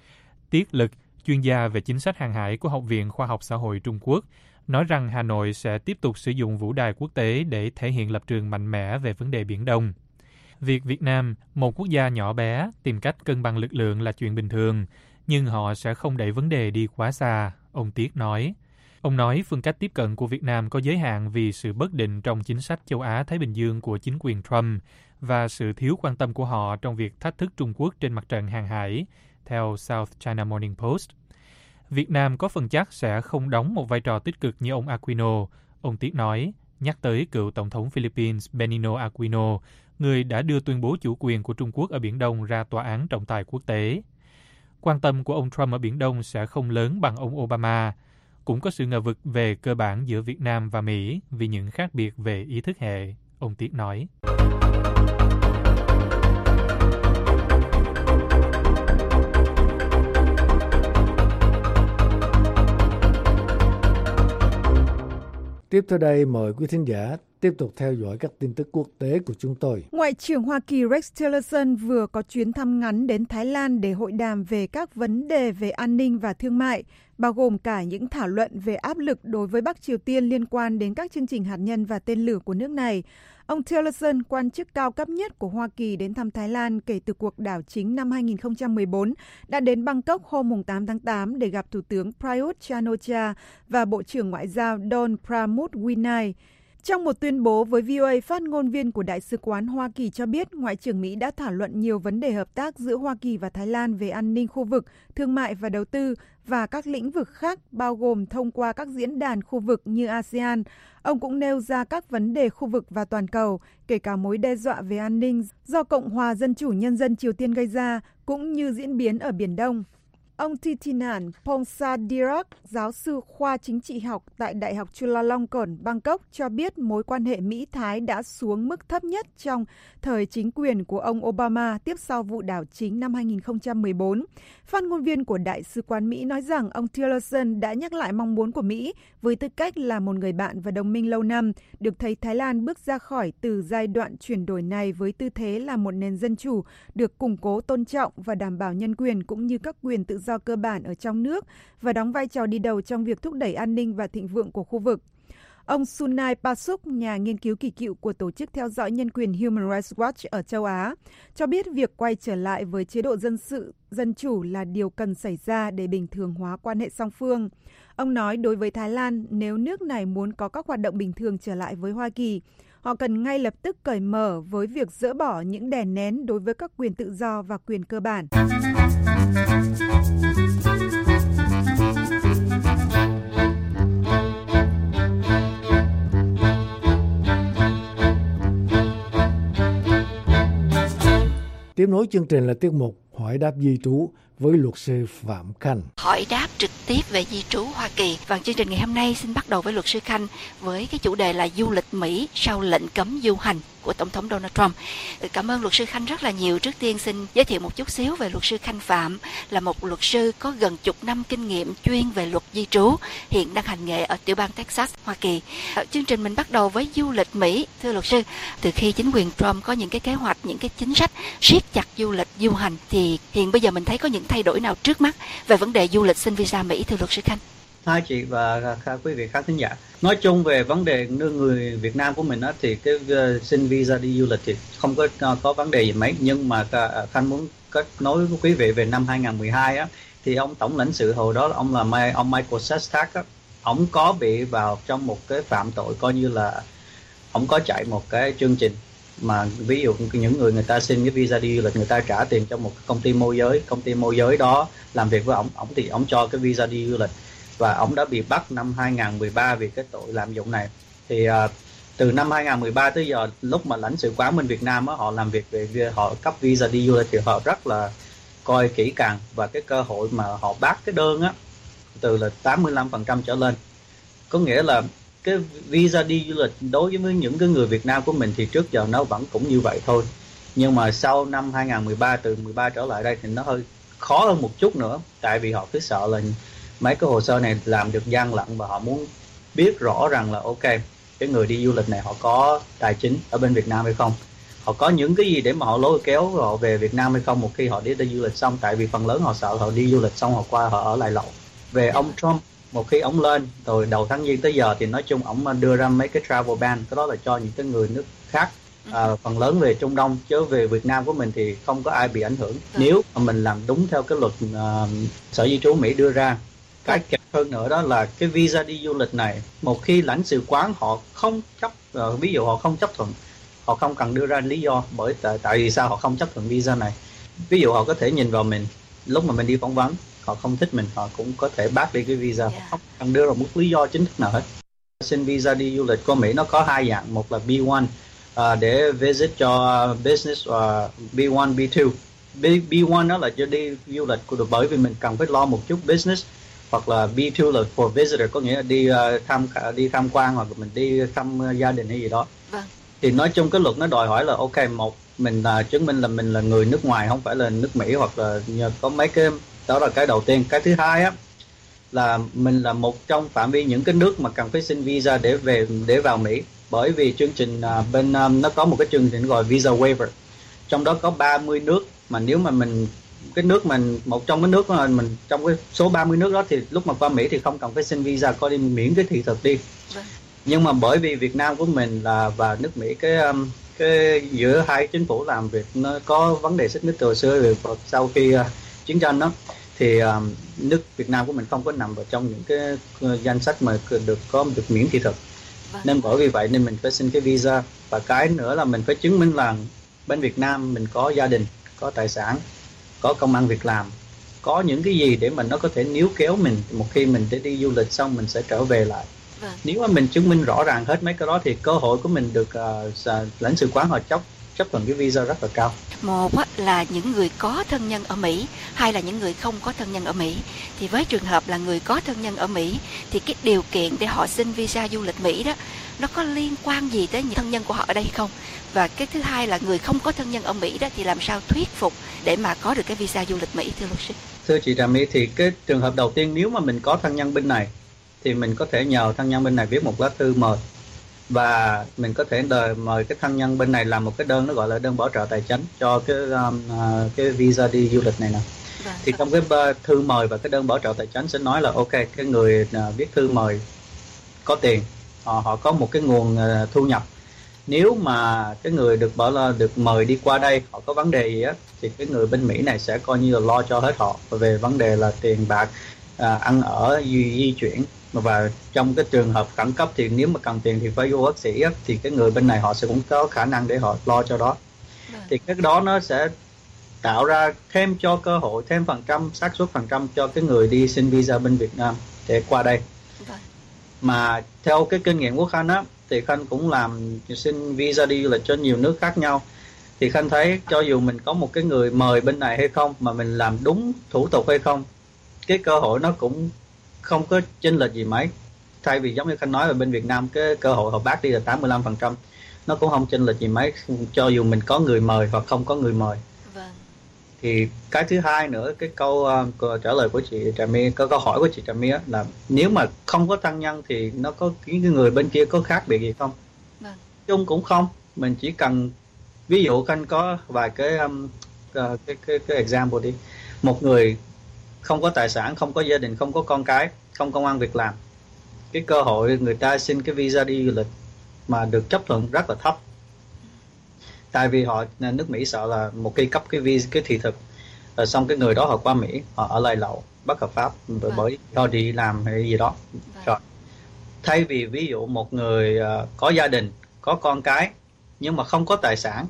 Tiết Lực, chuyên gia về chính sách hàng hải của Học viện Khoa học Xã hội Trung Quốc, nói rằng Hà Nội sẽ tiếp tục sử dụng vũ đài quốc tế để thể hiện lập trường mạnh mẽ về vấn đề Biển Đông. Việc Việt Nam, một quốc gia nhỏ bé, tìm cách cân bằng lực lượng là chuyện bình thường, nhưng họ sẽ không đẩy vấn đề đi quá xa, ông Tiết nói. Ông nói phương cách tiếp cận của Việt Nam có giới hạn vì sự bất định trong chính sách châu Á-Thái Bình Dương của chính quyền Trump và sự thiếu quan tâm của họ trong việc thách thức Trung Quốc trên mặt trận hàng hải, theo South China Morning Post. Việt Nam có phần chắc sẽ không đóng một vai trò tích cực như ông Aquino, ông Tiết nói, nhắc tới cựu Tổng thống Philippines Benigno Aquino, người đã đưa tuyên bố chủ quyền của Trung Quốc ở Biển Đông ra tòa án trọng tài quốc tế. Quan tâm của ông Trump ở Biển Đông sẽ không lớn bằng ông Obama. Cũng có sự ngờ vực về cơ bản giữa Việt Nam và Mỹ vì những khác biệt về ý thức hệ, ông Tiết nói.
Tiếp theo đây mời quý thính giả tiếp tục theo dõi các tin tức quốc tế của chúng tôi.
Ngoại trưởng Hoa Kỳ Rex Tillerson vừa có chuyến thăm ngắn đến Thái Lan để hội đàm về các vấn đề về an ninh và thương mại, bao gồm cả những thảo luận về áp lực đối với Bắc Triều Tiên liên quan đến các chương trình hạt nhân và tên lửa của nước này. Ông Tillerson, quan chức cao cấp nhất của Hoa Kỳ đến thăm Thái Lan kể từ cuộc đảo chính năm hai không một bốn, đã đến Bangkok hôm tám tháng tám để gặp Thủ tướng Prayut Chan-o-cha và Bộ trưởng Ngoại giao Don Pramudwinai. Trong một tuyên bố với vê o a, phát ngôn viên của Đại sứ quán Hoa Kỳ cho biết Ngoại trưởng Mỹ đã thảo luận nhiều vấn đề hợp tác giữa Hoa Kỳ và Thái Lan về an ninh khu vực, thương mại và đầu tư và các lĩnh vực khác, bao gồm thông qua các diễn đàn khu vực như a sê an. Ông cũng nêu ra các vấn đề khu vực và toàn cầu, kể cả mối đe dọa về an ninh do Cộng hòa Dân chủ Nhân dân Triều Tiên gây ra, cũng như diễn biến ở Biển Đông. Ông Thitinan Pongsadirak, giáo sư khoa chính trị học tại Đại học Chulalongkorn, Bangkok, cho biết mối quan hệ Mỹ-Thái đã xuống mức thấp nhất trong thời chính quyền của ông Obama tiếp sau vụ đảo chính năm hai không một bốn. Phát ngôn viên của Đại sứ quán Mỹ nói rằng ông Tillerson đã nhắc lại mong muốn của Mỹ với tư cách là một người bạn và đồng minh lâu năm, được thấy Thái Lan bước ra khỏi từ giai đoạn chuyển đổi này với tư thế là một nền dân chủ, được củng cố tôn trọng và đảm bảo nhân quyền cũng như các quyền tự do cơ bản ở trong nước và đóng vai trò đi đầu trong việc thúc đẩy an ninh và thịnh vượng của khu vực. Ông Sunai Pasuk, nhà nghiên cứu kỳ cựu của Tổ chức Theo dõi Nhân quyền Human Rights Watch ở châu Á, cho biết việc quay trở lại với chế độ dân sự, dân chủ là điều cần xảy ra để bình thường hóa quan hệ song phương. Ông nói đối với Thái Lan, nếu nước này muốn có các hoạt động bình thường trở lại với Hoa Kỳ, họ cần ngay lập tức cởi mở với việc dỡ bỏ những đè nén đối với các quyền tự do và quyền cơ bản.
Tiếp nối chương trình là tiết mục Hỏi đáp di trú với luật sư Phạm Khanh.
Hỏi đáp trực tiếp về di trú Hoa Kỳ. Và chương trình ngày hôm nay xin bắt đầu với luật sư Khanh với cái chủ đề là du lịch Mỹ sau lệnh cấm du hành của Tổng thống Donald Trump. Cảm ơn luật sư Khanh rất là nhiều. Trước tiên xin giới thiệu một chút xíu về luật sư Khanh Phạm, là một luật sư có gần chục năm kinh nghiệm chuyên về luật di trú, hiện đang hành nghề ở tiểu bang Texas, Hoa Kỳ. Ở chương trình mình bắt đầu với du lịch Mỹ. Thưa luật sư, từ khi chính quyền Trump có những cái kế hoạch, những cái chính sách siết chặt du lịch du hành, thì hiện bây giờ mình thấy có những thay đổi nào trước mắt về vấn đề du lịch xin visa Mỹ, thưa luật sư Khanh?
Hai chị và quý vị khán thính giả. Nói chung về vấn đề người Việt Nam của mình á, thì cái uh, xin visa đi du lịch thì không có uh, có vấn đề gì mấy, nhưng mà uh, Khanh muốn kết nối với quý vị về năm hai không một hai á, thì ông tổng lãnh sự hồi đó ông là May, ông Michael Sestak á, ông có bị vào trong một cái phạm tội coi như là ông có chạy một cái chương trình mà ví dụ những người người ta xin cái visa đi du lịch, người ta trả tiền cho một công ty môi giới, công ty môi giới đó làm việc với ông, ông thì ông cho cái visa đi du lịch, và ông đã bị bắt năm hai không một ba vì cái tội lạm dụng này. Thì uh, từ năm hai không một ba tới giờ, lúc mà lãnh sự quán bên Việt Nam á, họ làm việc về họ cấp visa đi du lịch thì họ rất là coi kỹ càng, và cái cơ hội mà họ bác cái đơn á từ là tám mươi lăm phần trăm trở lên. Có nghĩa là cái visa đi du lịch đối với những cái người Việt Nam của mình thì trước giờ nó vẫn cũng như vậy thôi, nhưng mà sau năm hai không một ba, từ mười ba trở lại đây thì nó hơi khó hơn một chút nữa, tại vì họ cứ sợ là mấy cái hồ sơ này làm được gian lận, và họ muốn biết rõ rằng là ok, cái người đi du lịch này họ có tài chính ở bên Việt Nam hay không, họ có những cái gì để mà họ lôi kéo họ về Việt Nam hay không một khi họ đi đi du lịch xong. Tại vì phần lớn họ sợ họ đi du lịch xong họ qua họ ở lại lậu. Về ông Trump, một khi ông lên rồi đầu tháng giêng tới giờ thì nói chung ông đưa ra mấy cái travel ban, cái đó là cho những cái người nước khác, à, phần lớn về Trung Đông, chứ về Việt Nam của mình thì không có ai bị ảnh hưởng nếu mà mình làm đúng theo cái luật uh, Sở Di trú Mỹ đưa ra. Cái kẹt hơn nữa đó là cái visa đi du lịch này, một khi lãnh sự quán họ không chấp, uh, ví dụ họ không chấp thuận, họ không cần đưa ra lý do, bởi tại, tại vì sao họ không chấp thuận visa này. Ví dụ họ có thể nhìn vào mình lúc mà mình đi phỏng vấn, họ không thích mình, họ cũng có thể bác đi cái visa, yeah. Không cần đưa ra một lý do chính thức nào hết. Xin visa đi du lịch của Mỹ nó có hai dạng, một là B một uh, để visit cho business, và uh, B một, B hai. B, B một đó là cho đi du lịch của được, bởi vì mình cần phải lo một chút business, hoặc là B hai là for visitor, có nghĩa là đi uh, tham đi tham quan, hoặc là mình đi thăm uh, gia đình hay gì đó. Vâng. Thì nói chung cái luật nó đòi hỏi là ok, một mình uh, chứng minh là mình là người nước ngoài, không phải là nước Mỹ, hoặc là có mấy cái đó là cái đầu tiên. Cái thứ hai á là mình là một trong phạm vi những cái nước mà cần phải xin visa để về để vào Mỹ, bởi vì chương trình uh, bên um, nó có một cái chương trình gọi visa waiver, trong đó có ba mươi nước mà nếu mà mình cái nước mình một trong cái nước mà mình trong cái số ba mươi nước đó thì lúc mà qua Mỹ thì không cần phải xin visa, coi đi miễn cái thị thực đi. Vâng. Nhưng mà bởi vì Việt Nam của mình là và nước Mỹ cái um, cái giữa hai chính phủ làm việc nó có vấn đề xích mích từ xưa rồi, sau khi uh, chiến tranh đó thì uh, nước Việt Nam của mình không có nằm vào trong những cái uh, danh sách mà được có được miễn thị thực.
Vâng.
Nên bởi vì vậy nên mình phải xin cái visa. Và cái nữa là mình phải chứng minh là bên Việt Nam mình có gia đình, có tài sản, có công ăn việc làm, có những cái gì để mình nó có thể níu kéo mình một khi mình để đi du lịch xong mình sẽ trở về lại.
Vâng.
Nếu mà mình chứng minh rõ ràng hết mấy cái đó thì cơ hội của mình được uh, lãnh sự quán họ chấp chấp thuận cái visa rất là cao.
Một á, là những người có thân nhân ở Mỹ, hai là những người không có thân nhân ở Mỹ. Thì với trường hợp là người có thân nhân ở Mỹ thì cái điều kiện để họ xin visa du lịch Mỹ đó nó có liên quan gì tới những thân nhân của họ ở đây không? Và cái thứ hai là người không có thân nhân ở Mỹ đó thì làm sao thuyết phục để mà có được cái visa du lịch Mỹ, thưa luật sư?
Thưa chị Trà My, thì cái trường hợp đầu tiên, nếu mà mình có thân nhân bên này thì mình có thể nhờ thân nhân bên này viết một lá thư mời, và mình có thể đợi mời cái thân nhân bên này làm một cái đơn, nó gọi là đơn bảo trợ tài chính cho cái um, uh, cái visa đi du lịch này nè.
Vâng,
Thì trong cái uh, thư mời và cái đơn bảo trợ tài chính sẽ nói là ok, cái người uh, viết thư mời có tiền, họ họ có một cái nguồn uh, thu nhập. Nếu mà cái người được bảo là được mời đi qua đây họ có vấn đề gì á thì cái người bên Mỹ này sẽ coi như là lo cho hết họ về vấn đề là tiền bạc, à, ăn ở, di, di chuyển. Và trong cái trường hợp khẩn cấp thì nếu mà cần tiền thì phải vô bác sĩ á, thì cái người bên này họ sẽ cũng có khả năng để họ lo cho đó.
vâng,
Thì cái đó nó sẽ tạo ra thêm cho cơ hội, thêm phần trăm, xác suất phần trăm cho cái người đi xin visa bên Việt Nam để qua đây.
vâng,
Mà theo cái kinh nghiệm của Khanh á, thì Khanh cũng làm xin visa đi du lịch cho nhiều nước khác nhau. Thì Khanh thấy cho dù mình có một cái người mời bên này hay không, mà mình làm đúng thủ tục hay không, cái cơ hội nó cũng không có chênh lệch gì mấy. Thay vì giống như Khanh nói là bên Việt Nam cái cơ hội họ bác đi là tám mươi lăm phần trăm, nó cũng không chênh lệch gì mấy cho dù mình có người mời hoặc không có người mời.
vâng,
Thì cái thứ hai nữa, cái câu uh, trả lời của chị Trà My, cái câu hỏi của chị Trà My á, là nếu mà không có thân nhân thì nó có cái người bên kia có khác biệt gì không?
vâng,
Chung cũng không, mình chỉ cần ví dụ Khanh có vài cái um, uh, cái cái cái example đi. Một người không có tài sản, không có gia đình, không có con cái, không công ăn việc làm, cái cơ hội người ta xin cái visa đi du lịch mà được chấp thuận rất là thấp. Tại vì họ, nước Mỹ sợ là một khi cấp cái visa, cái thị thực rồi xong cái người đó họ qua Mỹ, họ ở lại lậu bất hợp pháp bởi
Vâng.
bởi do đi làm hay gì đó.
vâng,
Rồi thay vì ví dụ một người uh, có gia đình, có con cái nhưng mà không có tài sản,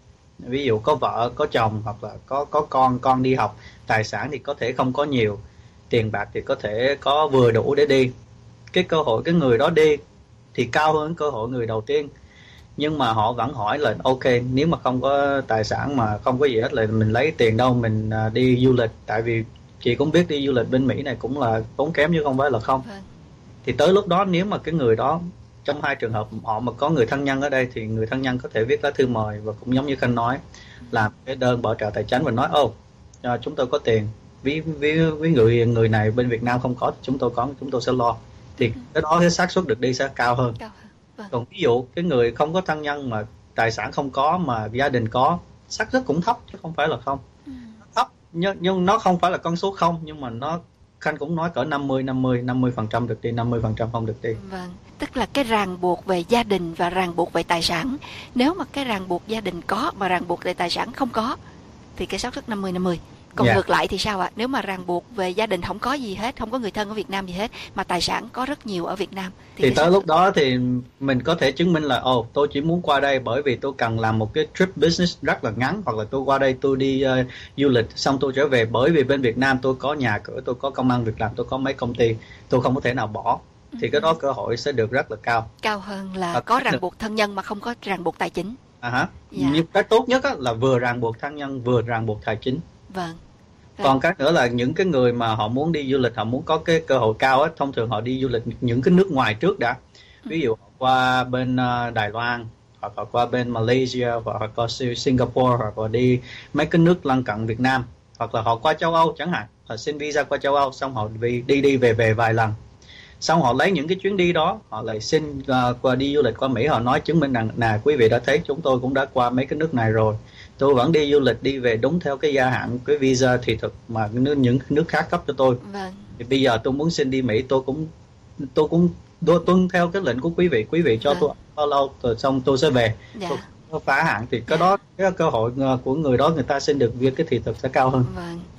ví dụ có vợ, có chồng hoặc là có có con, con đi học, tài sản thì có thể không có nhiều, tiền bạc thì có thể có vừa đủ để đi, cái cơ hội cái người đó đi thì cao hơn cơ hội người đầu tiên. Nhưng mà họ vẫn hỏi là ok, nếu mà không có tài sản mà không có gì hết là mình lấy tiền đâu mình uh, đi du lịch. Tại vì chị cũng biết đi du lịch bên Mỹ này cũng là tốn kém chứ không phải là không.
vâng,
Thì tới lúc đó nếu mà cái người đó, trong hai trường hợp họ mà có người thân nhân ở đây thì người thân nhân có thể viết lá thư mời và cũng giống như Khanh nói, làm cái đơn bảo trợ tài chính và nói ô oh, chúng tôi có tiền, ví ví ví người người này bên Việt Nam không có, chúng tôi có, chúng tôi sẽ lo. Thì cái đó cái xác suất được đi sẽ cao hơn.
cao hơn. Vâng,
Còn ví dụ cái người không có thân nhân mà tài sản không có mà gia đình có, xác suất cũng thấp chứ không phải là không.
ừ,
Thấp nhưng, nhưng nó không phải là con số không, nhưng mà nó Khanh cũng nói cỡ năm mươi năm mươi, năm mươi phần trăm được đi, năm mươi phần trăm không được đi.
vâng. Tức là cái ràng buộc về gia đình và ràng buộc về tài sản. Nếu mà cái ràng buộc gia đình có mà ràng buộc về tài sản không có thì cái xác suất năm mươi năm mươi. Còn
Dạ.
ngược lại thì sao ạ? Nếu mà ràng buộc về gia đình không có gì hết, không có người thân ở Việt Nam gì hết, mà tài sản có rất nhiều ở Việt Nam
Thì
cái
tới
xác
lúc
suất-
đó thì mình có thể chứng minh là ồ, tôi chỉ muốn qua đây bởi vì tôi cần làm một cái trip business rất là ngắn, hoặc là tôi qua đây tôi đi uh, du lịch xong tôi trở về bởi vì bên Việt Nam tôi có nhà cửa, tôi có công ăn việc làm, tôi có mấy công ty, tôi không có thể nào bỏ. Thì cái đó cơ hội sẽ được rất là cao.
cao hơn là
À,
có ràng
được.
buộc thân nhân mà không có ràng buộc tài chính.
À hả?
Dạ.
Nhưng cái tốt nhất á, là vừa ràng buộc thân nhân vừa ràng buộc tài chính.
Vâng,
Còn cái nữa là những cái người mà họ muốn đi du lịch, họ muốn có cái cơ hội cao á, thông thường họ đi du lịch những cái nước ngoài trước đã. Ví dụ họ qua bên uh, Đài Loan, hoặc là qua bên Malaysia, hoặc là qua Singapore, hoặc là đi mấy cái nước lân cận Việt Nam, hoặc là họ qua châu Âu chẳng hạn, họ xin visa qua châu Âu xong họ đi đi, đi về về vài lần. Xong họ lấy những cái chuyến đi đó, họ lại xin uh, qua đi du lịch qua Mỹ, họ nói chứng minh rằng nè quý vị đã thấy chúng tôi cũng đã qua mấy cái nước này rồi, tôi vẫn đi du lịch đi về đúng theo cái gia hạn cái visa thị thực mà những nước khác cấp cho tôi.
vâng,
Thì bây giờ tôi muốn xin đi Mỹ, tôi cũng tôi cũng tôi tuân theo cái lệnh của quý vị, quý vị cho
Vâng.
tôi bao lâu rồi xong tôi sẽ về.
dạ,
Tôi phá hạn thì cái
Dạ.
đó cái cơ hội của người đó người ta xin được việc cái thị thực sẽ cao hơn.
vâng.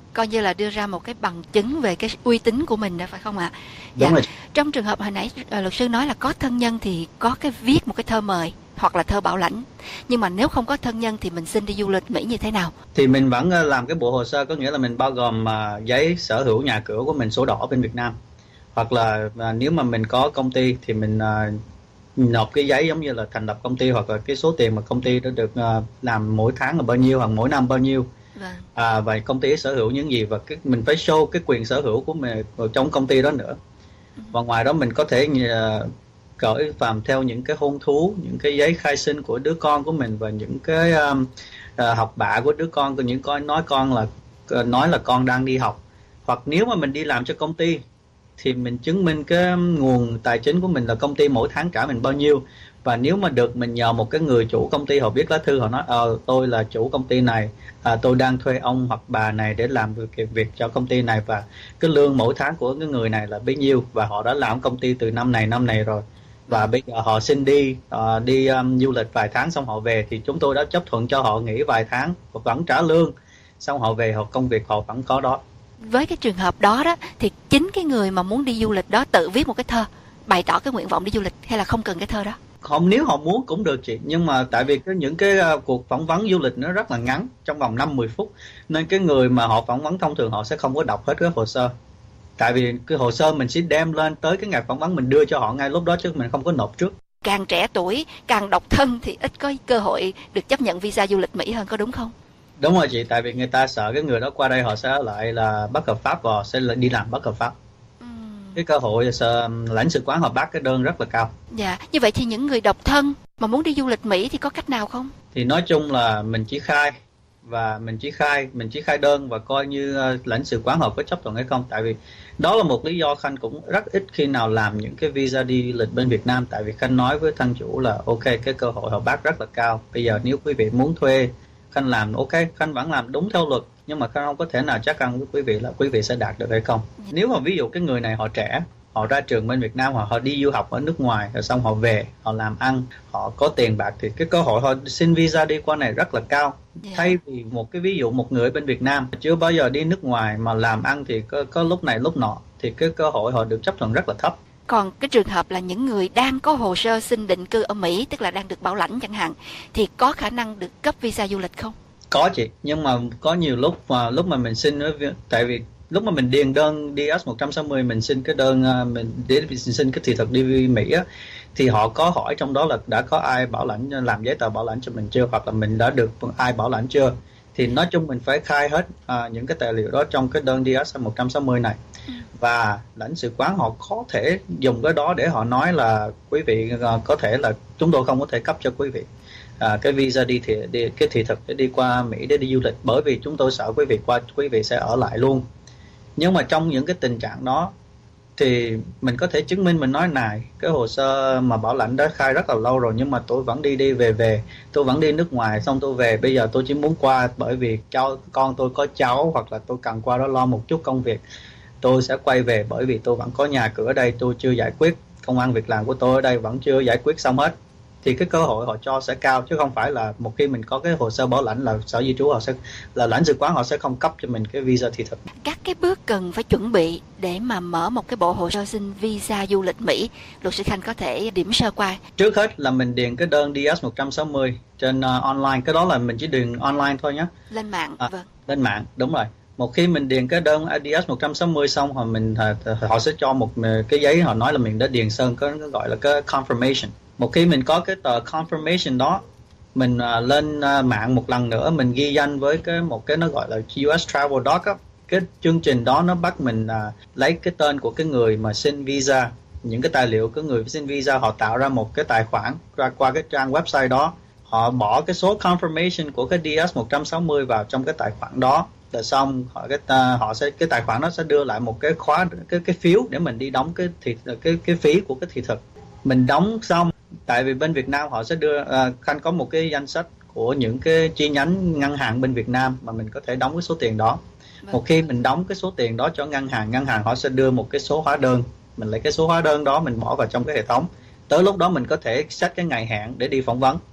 coi như là đưa ra một cái bằng chứng về cái uy tín của mình đó, phải không ạ?
Đúng
dạ.
rồi.
Trong trường hợp hồi nãy luật sư nói là có thân nhân thì có cái viết một cái thơ mời hoặc là thơ bảo lãnh, nhưng mà nếu không có thân nhân thì mình xin đi du lịch Mỹ như thế nào?
Thì mình vẫn làm cái bộ hồ sơ, có nghĩa là mình bao gồm uh, giấy sở hữu nhà cửa của mình, sổ đỏ bên Việt Nam, hoặc là uh, nếu mà mình có công ty thì mình uh, nộp cái giấy giống như là thành lập công ty, hoặc là cái số tiền mà công ty đã được uh, làm mỗi tháng là bao nhiêu hoặc mỗi năm bao nhiêu.
Vâng.
À, và công ty sở hữu những gì, và cái, mình phải show cái quyền sở hữu của mình trong công ty đó nữa. Và ngoài đó mình có thể uh, gửi vào theo những cái hôn thú, những cái giấy khai sinh của đứa con của mình, và những cái um, uh, học bạ của đứa con, của những con nói con là uh, nói là con đang đi học. Hoặc nếu mà mình đi làm cho công ty thì mình chứng minh cái nguồn tài chính của mình là công ty mỗi tháng trả mình bao nhiêu. Và nếu mà được, mình nhờ một cái người chủ công ty, họ viết lá thư, họ nói ờ tôi là chủ công ty này, à, tôi đang thuê ông hoặc bà này để làm việc, việc cho công ty này, và cái lương mỗi tháng của cái người này là bấy nhiêu, và họ đã làm công ty từ năm này năm này rồi, và bây giờ họ xin đi uh, đi um, du lịch vài tháng xong họ về, thì chúng tôi đã chấp thuận cho họ nghỉ vài tháng và vẫn trả lương, xong họ về, họ công việc họ vẫn có đó.
Với cái trường hợp đó đó thì chính cái người mà muốn đi du lịch đó tự viết một cái thơ bày tỏ cái nguyện vọng đi du lịch, hay là không cần cái thơ đó?
Không, nếu họ muốn cũng được chị, nhưng mà tại vì cái những cái uh, cuộc phỏng vấn du lịch nó rất là ngắn, trong vòng năm mười phút, nên cái người mà họ phỏng vấn thông thường họ sẽ không có đọc hết cái hồ sơ. Tại vì cái hồ sơ mình sẽ đem lên tới cái ngày phỏng vấn, mình đưa cho họ ngay lúc đó, chứ mình không có nộp trước.
Càng trẻ tuổi, càng độc thân thì ít có cơ hội được chấp nhận visa du lịch Mỹ hơn, có đúng không?
Đúng rồi chị, tại vì người ta sợ cái người đó qua đây họ sẽ lại là bất hợp pháp và họ sẽ đi làm bất hợp pháp. Uhm. Cái cơ hội lãnh sự quán họ bác cái đơn rất là cao.
Dạ, như vậy thì những người độc thân mà muốn đi du lịch Mỹ thì có cách nào không?
Thì nói chung là mình chỉ khai và mình chỉ khai mình chỉ khai đơn và coi như uh, lãnh sự quán họ có chấp thuận hay không. Tại vì đó là một lý do Khanh cũng rất ít khi nào làm những cái visa đi lịch bên Việt Nam, tại vì Khanh nói với thân chủ là ok, cái cơ hội họ bác rất là cao. Bây giờ nếu quý vị muốn thuê Khanh làm, ok, Khanh vẫn làm đúng theo luật, nhưng mà Khanh không có thể nào chắc ăn với quý vị là quý vị sẽ đạt được hay không. Nếu mà ví dụ cái người này họ trẻ, họ ra trường bên Việt Nam, họ, họ đi du học ở nước ngoài, rồi xong họ về, họ làm ăn, họ có tiền bạc, thì cái cơ hội họ xin visa đi qua này rất là cao. Yeah. Thay vì một cái ví dụ một người bên Việt Nam chưa bao giờ đi nước ngoài mà làm ăn thì có, có lúc này lúc nọ, thì cái cơ hội họ được chấp thuận rất là thấp.
Còn cái trường hợp là những người đang có hồ sơ xin định cư ở Mỹ, tức là đang được bảo lãnh chẳng hạn, thì có khả năng được cấp visa du lịch không?
Có chị, nhưng mà có nhiều lúc mà lúc mà mình xin, tại vì lúc mà mình điền đơn đê ét một sáu không, mình xin cái đơn mình để mình xin cái thị thực đi Mỹ á, thì họ có hỏi trong đó là đã có ai bảo lãnh, làm giấy tờ bảo lãnh cho mình chưa, hoặc là mình đã được ai bảo lãnh chưa. Thì nói chung mình phải khai hết à, những cái tài liệu đó trong cái đơn đê ét một sáu không này. Ừ. Và lãnh sự quán họ có thể dùng cái đó để họ nói là quý vị uh, có thể là chúng tôi không có thể cấp cho quý vị à, cái visa đi thì đi, cái thị thực để đi qua Mỹ để đi du lịch, bởi vì chúng tôi sợ quý vị qua quý vị sẽ ở lại luôn. Nhưng mà trong những cái tình trạng đó thì mình có thể chứng minh, mình nói này, cái hồ sơ mà bảo lãnh đã khai rất là lâu rồi, nhưng mà tôi vẫn đi đi về về, tôi vẫn đi nước ngoài, xong tôi về, bây giờ tôi chỉ muốn qua bởi vì cháu con tôi có cháu, hoặc là tôi cần qua đó lo một chút công việc, tôi sẽ quay về bởi vì tôi vẫn có nhà cửa ở đây, tôi chưa giải quyết, công ăn việc làm của tôi ở đây vẫn chưa giải quyết xong hết, thì cái cơ hội họ cho sẽ cao, chứ không phải là một khi mình có cái hồ sơ bảo lãnh là sở di trú họ sẽ, là lãnh sự quán họ sẽ không cấp cho mình cái visa thị thực.
Các cái bước cần phải chuẩn bị để mà mở một cái bộ hồ sơ xin visa du lịch Mỹ, luật sư Khanh có thể điểm sơ qua.
Trước hết là mình điền cái đơn đê ét một sáu không trên uh, online, cái đó là mình chỉ điền online thôi nhé.
Lên mạng,
à,
vâng.
Lên mạng, đúng rồi. Một khi mình điền cái đơn đê ét một sáu không xong, họ mình họ sẽ cho một cái giấy, họ nói là mình đã điền xong, có gọi là cái confirmation. Một khi mình có cái tờ confirmation đó, mình uh, lên uh, mạng một lần nữa, mình ghi danh với cái một cái nó gọi là u ét Travel Doc á. Cái chương trình đó nó bắt mình uh, lấy cái tên của cái người mà xin visa, những cái tài liệu của người xin visa, họ tạo ra một cái tài khoản qua, qua cái trang website đó, họ bỏ cái số confirmation của cái đê ét một sáu không vào trong cái tài khoản đó. Rồi xong họ cái uh, họ sẽ cái tài khoản nó sẽ đưa lại một cái khóa cái cái phiếu để mình đi đóng cái thị cái cái phí của cái thị thực. Mình đóng xong, tại vì bên Việt Nam họ sẽ đưa uh, Khanh có một cái danh sách của những cái chi nhánh ngân hàng bên Việt Nam mà mình có thể đóng cái số tiền đó. Vâng. Một khi mình đóng cái số tiền đó cho ngân hàng, ngân hàng họ sẽ đưa một cái số hóa đơn, mình lấy cái số hóa đơn đó mình bỏ vào trong cái hệ thống. Tới lúc đó mình có thể set cái ngày hẹn để đi phỏng vấn.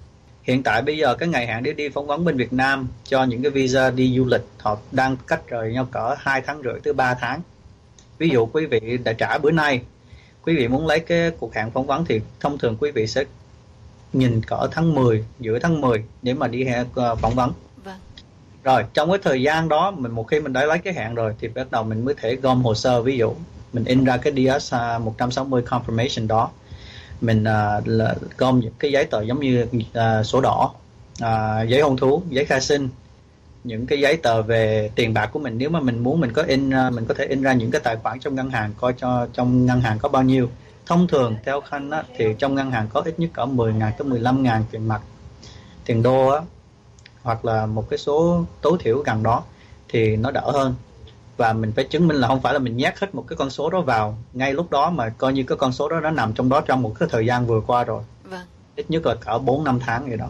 Hiện tại bây giờ cái ngày hạn để đi phỏng vấn bên Việt Nam cho những cái visa đi du lịch họ đang cách rời nhau cỡ hai tháng rưỡi tới ba tháng. Ví dụ quý vị đã trả bữa nay, quý vị muốn lấy cái cuộc hẹn phỏng vấn thì thông thường quý vị sẽ nhìn cỡ tháng mười, giữa tháng mười để mà đi hẹn phỏng vấn.
Vâng.
Rồi trong cái thời gian đó, mình một khi mình đã lấy cái hẹn rồi thì bắt đầu mình mới thể gom hồ sơ. Ví dụ mình in ra cái đê ét một trăm sáu mươi confirmation đó, mình uh, là, gom những cái giấy tờ giống như uh, sổ đỏ, uh, giấy hôn thú, giấy khai sinh, những cái giấy tờ về tiền bạc của mình. Nếu mà mình muốn, mình có in uh, mình có thể in ra những cái tài khoản trong ngân hàng, coi cho trong ngân hàng có bao nhiêu. Thông thường theo Khanh á, thì trong ngân hàng có ít nhất cỡ mười ngàn tới mười lăm ngàn tiền mặt, tiền đô á, hoặc là một cái số tối thiểu gần đó thì nó đỡ hơn. Và mình phải chứng minh là không phải là mình nhét hết một cái con số đó vào ngay lúc đó, mà coi như cái con số đó nó nằm trong đó trong một cái thời gian vừa qua rồi.
Vâng.
Ít nhất là cỡ bốn năm tháng vậy đó.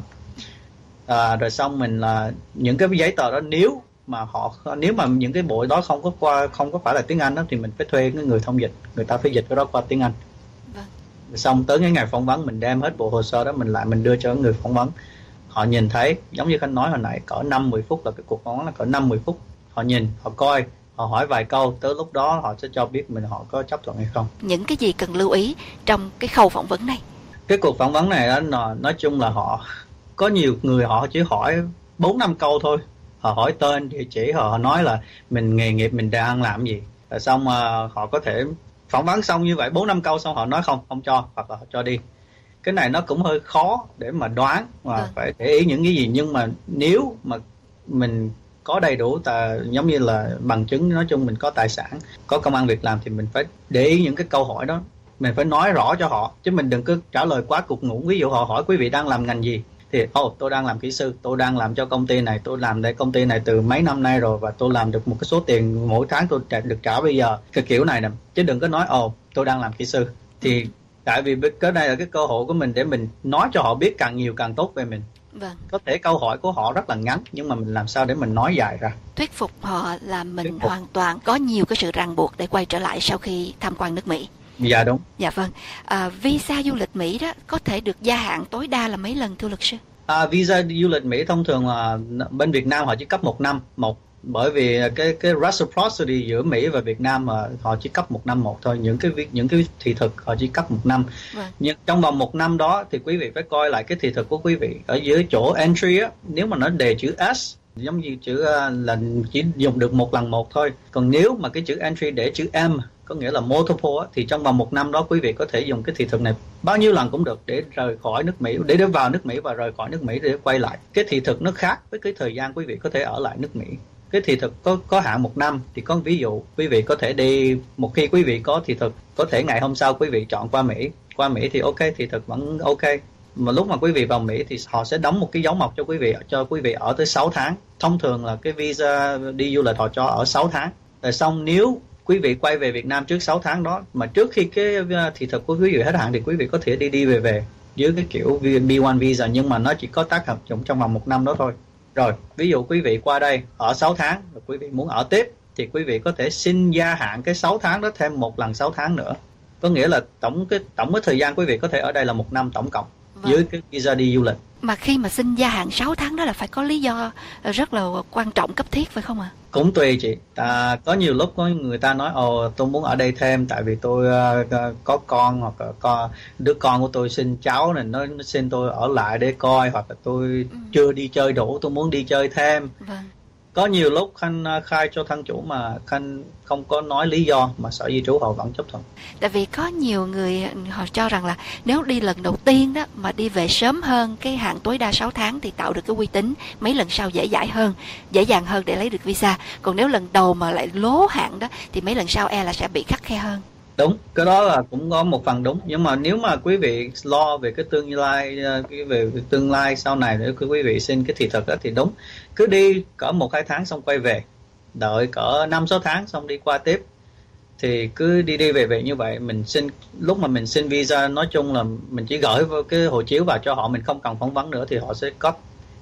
À, rồi xong mình là những cái giấy tờ đó, nếu mà họ nếu mà những cái bộ đó không có qua không có phải là tiếng Anh đó, thì mình phải thuê cái người thông dịch, người ta phải dịch cái đó qua tiếng Anh.
Vâng.
Rồi xong tới cái ngày phỏng vấn mình đem hết bộ hồ sơ đó mình lại mình đưa cho người phỏng vấn. Họ nhìn thấy giống như Khanh nói hồi nãy, cỡ năm mười phút, là cái cuộc phỏng vấn là cỡ năm mười phút. Họ nhìn, họ coi, họ hỏi vài câu, tới lúc đó họ sẽ cho biết mình họ có chấp thuận hay không.
Những cái gì cần lưu ý trong cái khâu phỏng vấn này?
Cái cuộc phỏng vấn này đó, nói chung là họ có nhiều người họ chỉ hỏi bốn năm câu thôi. Họ hỏi tên, địa chỉ, họ nói là mình nghề nghiệp mình đang làm gì. Rồi xong uh, họ có thể phỏng vấn xong như vậy bốn năm câu xong họ nói không, không cho, hoặc là họ cho đi. Cái này nó cũng hơi khó để mà đoán và ừ. phải để ý những cái gì. Nhưng mà nếu mà mình có đầy đủ tà, giống như là bằng chứng, nói chung mình có tài sản, có công ăn việc làm, thì mình phải để ý những cái câu hỏi đó. Mình phải nói rõ cho họ, chứ mình đừng cứ trả lời quá cục ngủn. Ví dụ họ hỏi quý vị đang làm ngành gì, thì ồ oh, tôi đang làm kỹ sư, tôi đang làm cho công ty này, tôi làm để công ty này từ mấy năm nay rồi, và tôi làm được một cái số tiền mỗi tháng tôi trả, được trả bây giờ, cái kiểu này nè. Chứ đừng có nói ồ oh, tôi đang làm kỹ sư. Thì tại vì cái này là cái cơ hội của mình để mình nói cho họ biết càng nhiều càng tốt về mình.
Vâng.
Có thể câu hỏi của họ rất là ngắn, nhưng mà mình làm sao để mình nói dài ra,
thuyết phục họ là mình hoàn toàn có nhiều cái sự ràng buộc để quay trở lại sau khi tham quan nước Mỹ.
Dạ đúng.
Dạ vâng. À, visa du lịch Mỹ đó có thể được gia hạn tối đa là mấy lần thưa luật sư?
À, visa du lịch Mỹ thông thường là bên Việt Nam họ chỉ cấp một năm một, bởi vì cái cái reciprocity giữa Mỹ và Việt Nam mà họ chỉ cấp một năm một thôi. Những cái những cái thị thực họ chỉ cấp một năm. Vâng. Nhưng trong vòng một năm đó thì quý vị phải coi lại cái thị thực của quý vị. Ở dưới chỗ entry á, nếu mà nó đề chữ S, giống như chữ là chỉ dùng được một lần một thôi. Còn nếu mà cái chữ entry để chữ M, có nghĩa là multiple á, thì trong vòng một năm đó quý vị có thể dùng cái thị thực này bao nhiêu lần cũng được để rời khỏi nước Mỹ, để để vào nước Mỹ và rời khỏi nước Mỹ để quay lại. Cái thị thực nó khác với cái thời gian quý vị có thể ở lại nước Mỹ. Cái thị thực có có hạn một năm thì có ví dụ quý vị có thể đi, một khi quý vị có thị thực, có thể ngày hôm sau quý vị chọn qua Mỹ. Qua Mỹ thì ok, thị thực vẫn ok. Mà lúc mà quý vị vào Mỹ thì họ sẽ đóng một cái dấu mộc cho quý vị, cho quý vị ở tới sáu tháng. Thông thường là cái visa đi du lịch họ cho ở sáu tháng. Rồi xong nếu quý vị quay về Việt Nam trước sáu tháng đó, mà trước khi cái thị thực của quý vị hết hạn thì quý vị có thể đi đi về về dưới cái kiểu B một visa, nhưng mà nó chỉ có tác hợp dụng trong vòng một năm đó thôi. Rồi, ví dụ quý vị qua đây ở sáu tháng, rồi quý vị muốn ở tiếp thì quý vị có thể xin gia hạn cái sáu tháng đó thêm một lần sáu tháng nữa. Có nghĩa là tổng cái tổng cái thời gian quý vị có thể ở đây là một năm tổng cộng. Vâng. Dưới cái visa đi du lịch.
Mà khi mà xin gia hạn sáu tháng đó là phải có lý do rất là quan trọng, cấp thiết phải không ạ? À?
Cũng tùy chị. À, có nhiều lúc có người ta nói ồ tôi muốn ở đây thêm tại vì tôi uh, có con, hoặc là có đứa con của tôi sinh cháu này, nó, nó xin tôi ở lại để coi, hoặc là tôi ừ. chưa đi chơi đủ, tôi muốn đi chơi thêm. Vâng. Có nhiều lúc Khanh khai cho thân chủ mà Khanh không có nói lý do mà Sở Di trú họ vẫn chấp thuận.
Tại vì có nhiều người họ cho rằng là nếu đi lần đầu tiên đó mà đi về sớm hơn cái hạn tối đa sáu tháng thì tạo được cái uy tín, mấy lần sau dễ dãi hơn, dễ dàng hơn để lấy được visa. Còn nếu lần đầu mà lại lố hạn đó thì mấy lần sau e là sẽ bị khắt khe hơn.
Đúng, cái đó là cũng có một phần đúng. Nhưng mà nếu mà quý vị lo về cái tương lai, cái về tương lai sau này để quý vị xin cái thị thực đó thì đúng. Cứ đi cỡ một hai tháng xong quay về, đợi cỡ năm sáu tháng xong đi qua tiếp. Thì cứ đi đi về về như vậy. Mình xin, lúc mà mình xin visa nói chung là mình chỉ gửi cái hộ chiếu vào cho họ, mình không cần phỏng vấn nữa thì họ sẽ cấp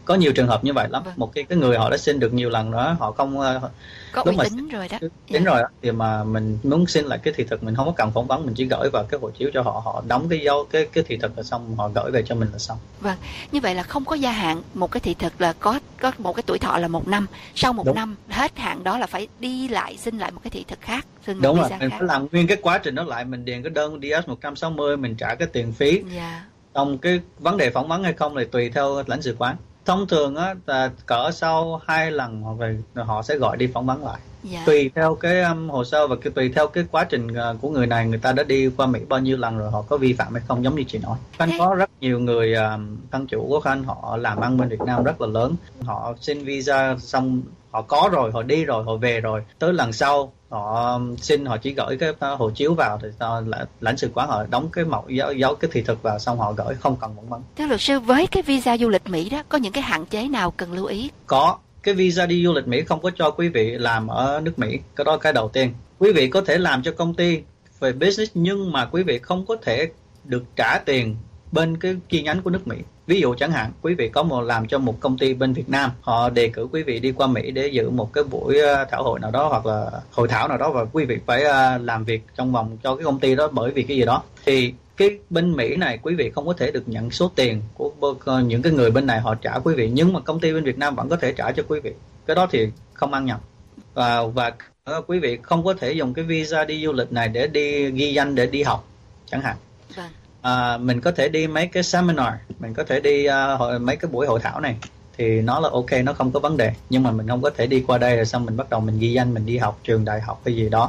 có nhiều trường hợp như vậy lắm.
Vâng.
Một cái cái người họ đã xin được nhiều lần đó, họ không
có
lúc
uy
mà
tín rồi đó.
Đến
Dạ.
rồi đó, thì mà mình muốn xin lại cái thị thực, mình không có cần phỏng vấn, mình chỉ gửi vào cái hộ chiếu cho họ, họ đóng cái dấu cái cái thị thực là xong, họ gửi về cho mình là xong.
Vâng, như vậy là không có gia hạn, một cái thị thực là có có một cái tuổi thọ là một năm, sau một
Đúng.
năm hết hạn đó là phải đi lại xin lại một cái thị thực khác, xin một
Đúng rồi,
visa
mình
khác.
phải làm nguyên cái quá trình đó lại, mình điền cái đơn đê ét một trăm sáu mươi, mình trả cái tiền phí.
Dạ.
Xong cái vấn đề phỏng vấn hay không thì tùy theo lãnh sự quán. Thông thường á là cỡ sau hai lần họ về họ sẽ gọi đi phỏng vấn lại.
Dạ.
Tùy theo cái um, hồ sơ và cái, tùy theo cái quá trình uh, của người này, người ta đã đi qua Mỹ bao nhiêu lần rồi, họ có vi phạm hay không, giống như chị nói. Khanh
Thế-
có rất nhiều người um, thân chủ của Khanh họ làm ăn bên Việt Nam rất là lớn, họ xin visa xong họ có rồi, họ đi rồi, họ về rồi, tới lần sau họ um, xin, họ chỉ gửi cái uh, hộ chiếu vào thì uh, lãnh, lãnh sự quán họ đóng cái mẫu dấu, dấu cái thị thực vào, xong họ gửi, không cần phỏng vấn.
Thưa luật sư, với cái visa du lịch Mỹ đó có những cái hạn chế nào cần lưu ý?
Có, cái visa đi du lịch Mỹ không có cho quý vị làm ở nước Mỹ, cái đó cái đầu tiên. Quý vị có thể làm cho công ty về business, nhưng mà quý vị không có thể được trả tiền bên cái chi nhánh của nước Mỹ. Ví dụ chẳng hạn, quý vị có một làm cho một công ty bên Việt Nam, họ đề cử quý vị đi qua Mỹ để dự một cái buổi thảo hội nào đó hoặc là hội thảo nào đó, và quý vị phải làm việc trong vòng cho cái công ty đó bởi vì cái gì đó. Thì cái bên Mỹ này quý vị không có thể được nhận số tiền của những cái người bên này họ trả quý vị, nhưng mà công ty bên Việt Nam vẫn có thể trả cho quý vị. Cái đó thì không ăn nhập. Và, và quý vị không có thể dùng cái visa đi du lịch này để đi ghi danh để đi học chẳng hạn.
Vâng.
À, mình có thể đi mấy cái seminar, mình có thể đi uh, mấy cái buổi hội thảo này thì nó là ok, nó không có vấn đề. Nhưng mà mình không có thể đi qua đây rồi xong mình bắt đầu mình ghi danh mình đi học trường đại học hay gì đó.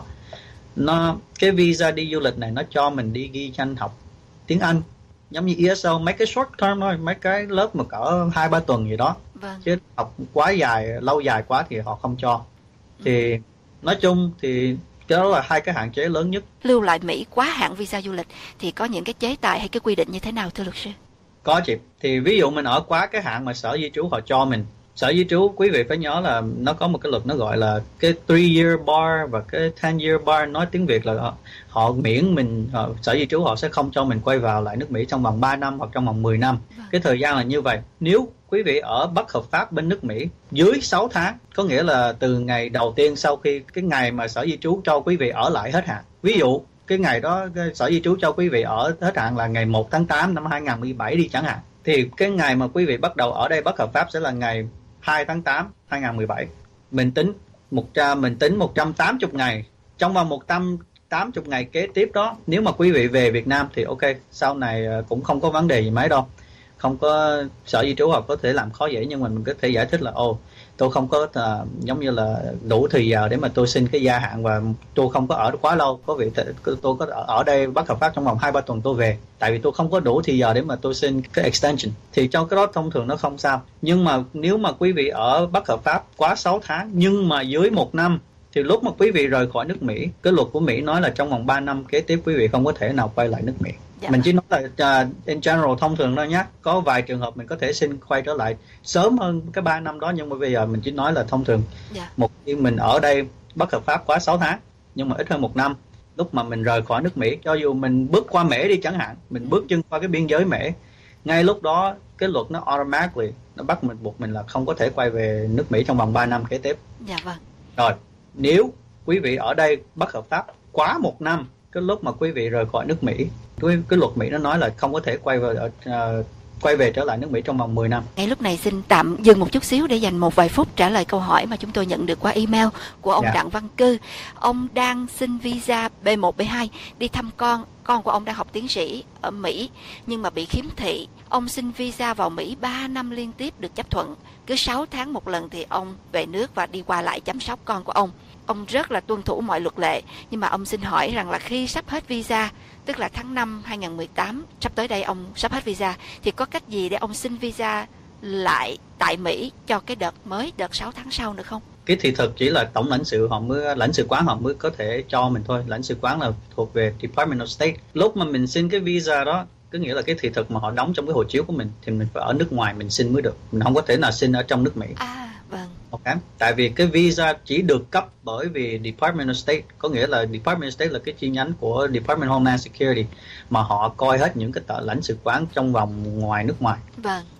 Nó cái visa đi du lịch này nó cho mình đi ghi danh học tiếng Anh, giống như e ét o, mấy cái short term thôi, mấy cái lớp mà cỡ hai ba tuần gì đó.
Vâng.
Chứ học quá dài, lâu dài quá thì họ không cho. Thì ừ. nói chung thì cái đó là hai cái hạn chế lớn nhất.
Lưu lại Mỹ quá hạn visa du lịch thì có những cái chế tài hay cái quy định như thế nào thưa luật sư?
Có chị. Thì ví dụ mình ở quá cái hạn mà sở di trú họ cho mình. Sở di trú quý vị phải nhớ là nó có một cái luật nó gọi là cái three year bar và cái ten year bar, nói tiếng Việt là họ, họ miễn mình, họ, sở di trú họ sẽ không cho mình quay vào lại nước Mỹ trong vòng ba năm hoặc trong vòng mười năm. Vâng. Cái thời gian là như vậy. Nếu quý vị ở bất hợp pháp bên nước Mỹ dưới sáu tháng, có nghĩa là từ ngày đầu tiên sau khi cái ngày mà sở di trú cho quý vị ở lại hết hạn. Ví dụ cái ngày đó cái sở di trú cho quý vị ở hết hạn là ngày một tháng tám năm hai không một bảy đi chẳng hạn. Thì cái ngày mà quý vị bắt đầu ở đây bất hợp pháp sẽ là ngày hai tháng tám hai không một bảy. Mình tính một mình tính một trăm tám mươi ngày. Trong vòng một trăm tám mươi ngày kế tiếp đó, nếu mà quý vị về Việt Nam thì ok, sau này cũng không có vấn đề gì mấy đâu. Không có sở di trú họ có thể làm khó dễ, nhưng mà mình có thể giải thích là ồ, tôi không có uh, giống như là đủ thời giờ để mà tôi xin cái gia hạn, và tôi không có ở quá lâu, có vị tôi có ở, ở đây bất hợp pháp trong vòng hai ba tuần tôi về, tại vì tôi không có đủ thời giờ để mà tôi xin cái extension. Thì trong cái đó thông thường nó không sao. Nhưng mà nếu mà quý vị ở bất hợp pháp quá sáu tháng nhưng mà dưới một năm, thì lúc mà quý vị rời khỏi nước Mỹ, cái luật của Mỹ nói là trong vòng ba năm kế tiếp quý vị không có thể nào quay lại nước Mỹ. Dạ. Mình chỉ nói là uh, in general thông thường thôi nhé. Có vài trường hợp mình có thể xin quay trở lại sớm hơn cái ba năm đó, nhưng mà bây giờ mình chỉ nói là thông thường. Dạ. Một khi mình ở đây bất hợp pháp quá sáu tháng nhưng mà ít hơn một năm, lúc mà mình rời khỏi nước Mỹ, cho dù mình bước qua Mễ đi chẳng hạn, mình bước chân qua cái biên giới Mễ, ngay lúc đó cái luật nó automatically nó bắt mình, buộc mình là không có thể quay về nước Mỹ trong vòng ba năm kế tiếp.
Dạ vâng.
Rồi, nếu quý vị ở đây bất hợp pháp quá một năm, cái lúc mà quý vị rời khỏi nước Mỹ, cái, cái luật Mỹ nó nói là không có thể quay về uh, quay về trở lại nước Mỹ trong vòng mười năm.
Ngay lúc này xin tạm dừng một chút xíu để dành một vài phút trả lời câu hỏi mà chúng tôi nhận được qua email của ông dạ. Đặng Văn Cư. Ông đang xin visa B một B hai đi thăm con. Con của ông đang học tiến sĩ ở Mỹ nhưng mà bị khiếm thị. Ông xin visa vào Mỹ ba năm liên tiếp được chấp thuận. Cứ sáu tháng một lần thì ông về nước và đi qua lại chăm sóc con của ông. Ông rất là tuân thủ mọi luật lệ, nhưng mà ông xin hỏi rằng là khi sắp hết visa, tức là tháng năm hai không một tám, sắp tới đây ông sắp hết visa, thì có cách gì để ông xin visa lại tại Mỹ cho cái đợt mới, đợt sáu tháng sau nữa không?
Cái thị thực chỉ là tổng lãnh sự họ mới, lãnh sự quán họ mới có thể cho mình thôi. Lãnh sự quán là thuộc về Department of State. Lúc mà mình xin cái visa đó, có nghĩa là cái thị thực mà họ đóng trong cái hộ chiếu của mình, thì mình phải ở nước ngoài mình xin mới được. Mình không có thể nào xin ở trong nước Mỹ.
À, vâng.
Okay. Tại vì cái visa chỉ được cấp bởi vì Department of State, có nghĩa là Department of State là cái chi nhánh của Department of Homeland Security, mà họ coi hết những cái tờ lãnh sự quán trong vòng ngoài nước ngoài.
Vâng.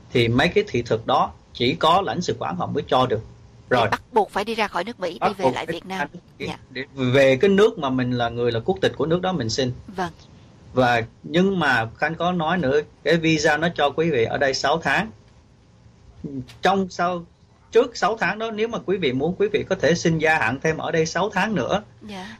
thì mấy cái thị thực đó chỉ có lãnh sự quán họ mới cho được. Rồi
bắt buộc phải đi ra khỏi nước Mỹ, đi về lại Việt Nam.
Dạ. Về cái nước mà mình là người là quốc tịch của nước đó mình xin.
Vâng.
Và nhưng mà Khanh có nói nữa, cái visa nó cho quý vị ở đây sáu tháng. Trong sau trước sáu tháng đó, nếu mà quý vị muốn, quý vị có thể xin gia hạn thêm ở đây sáu tháng nữa.
Dạ.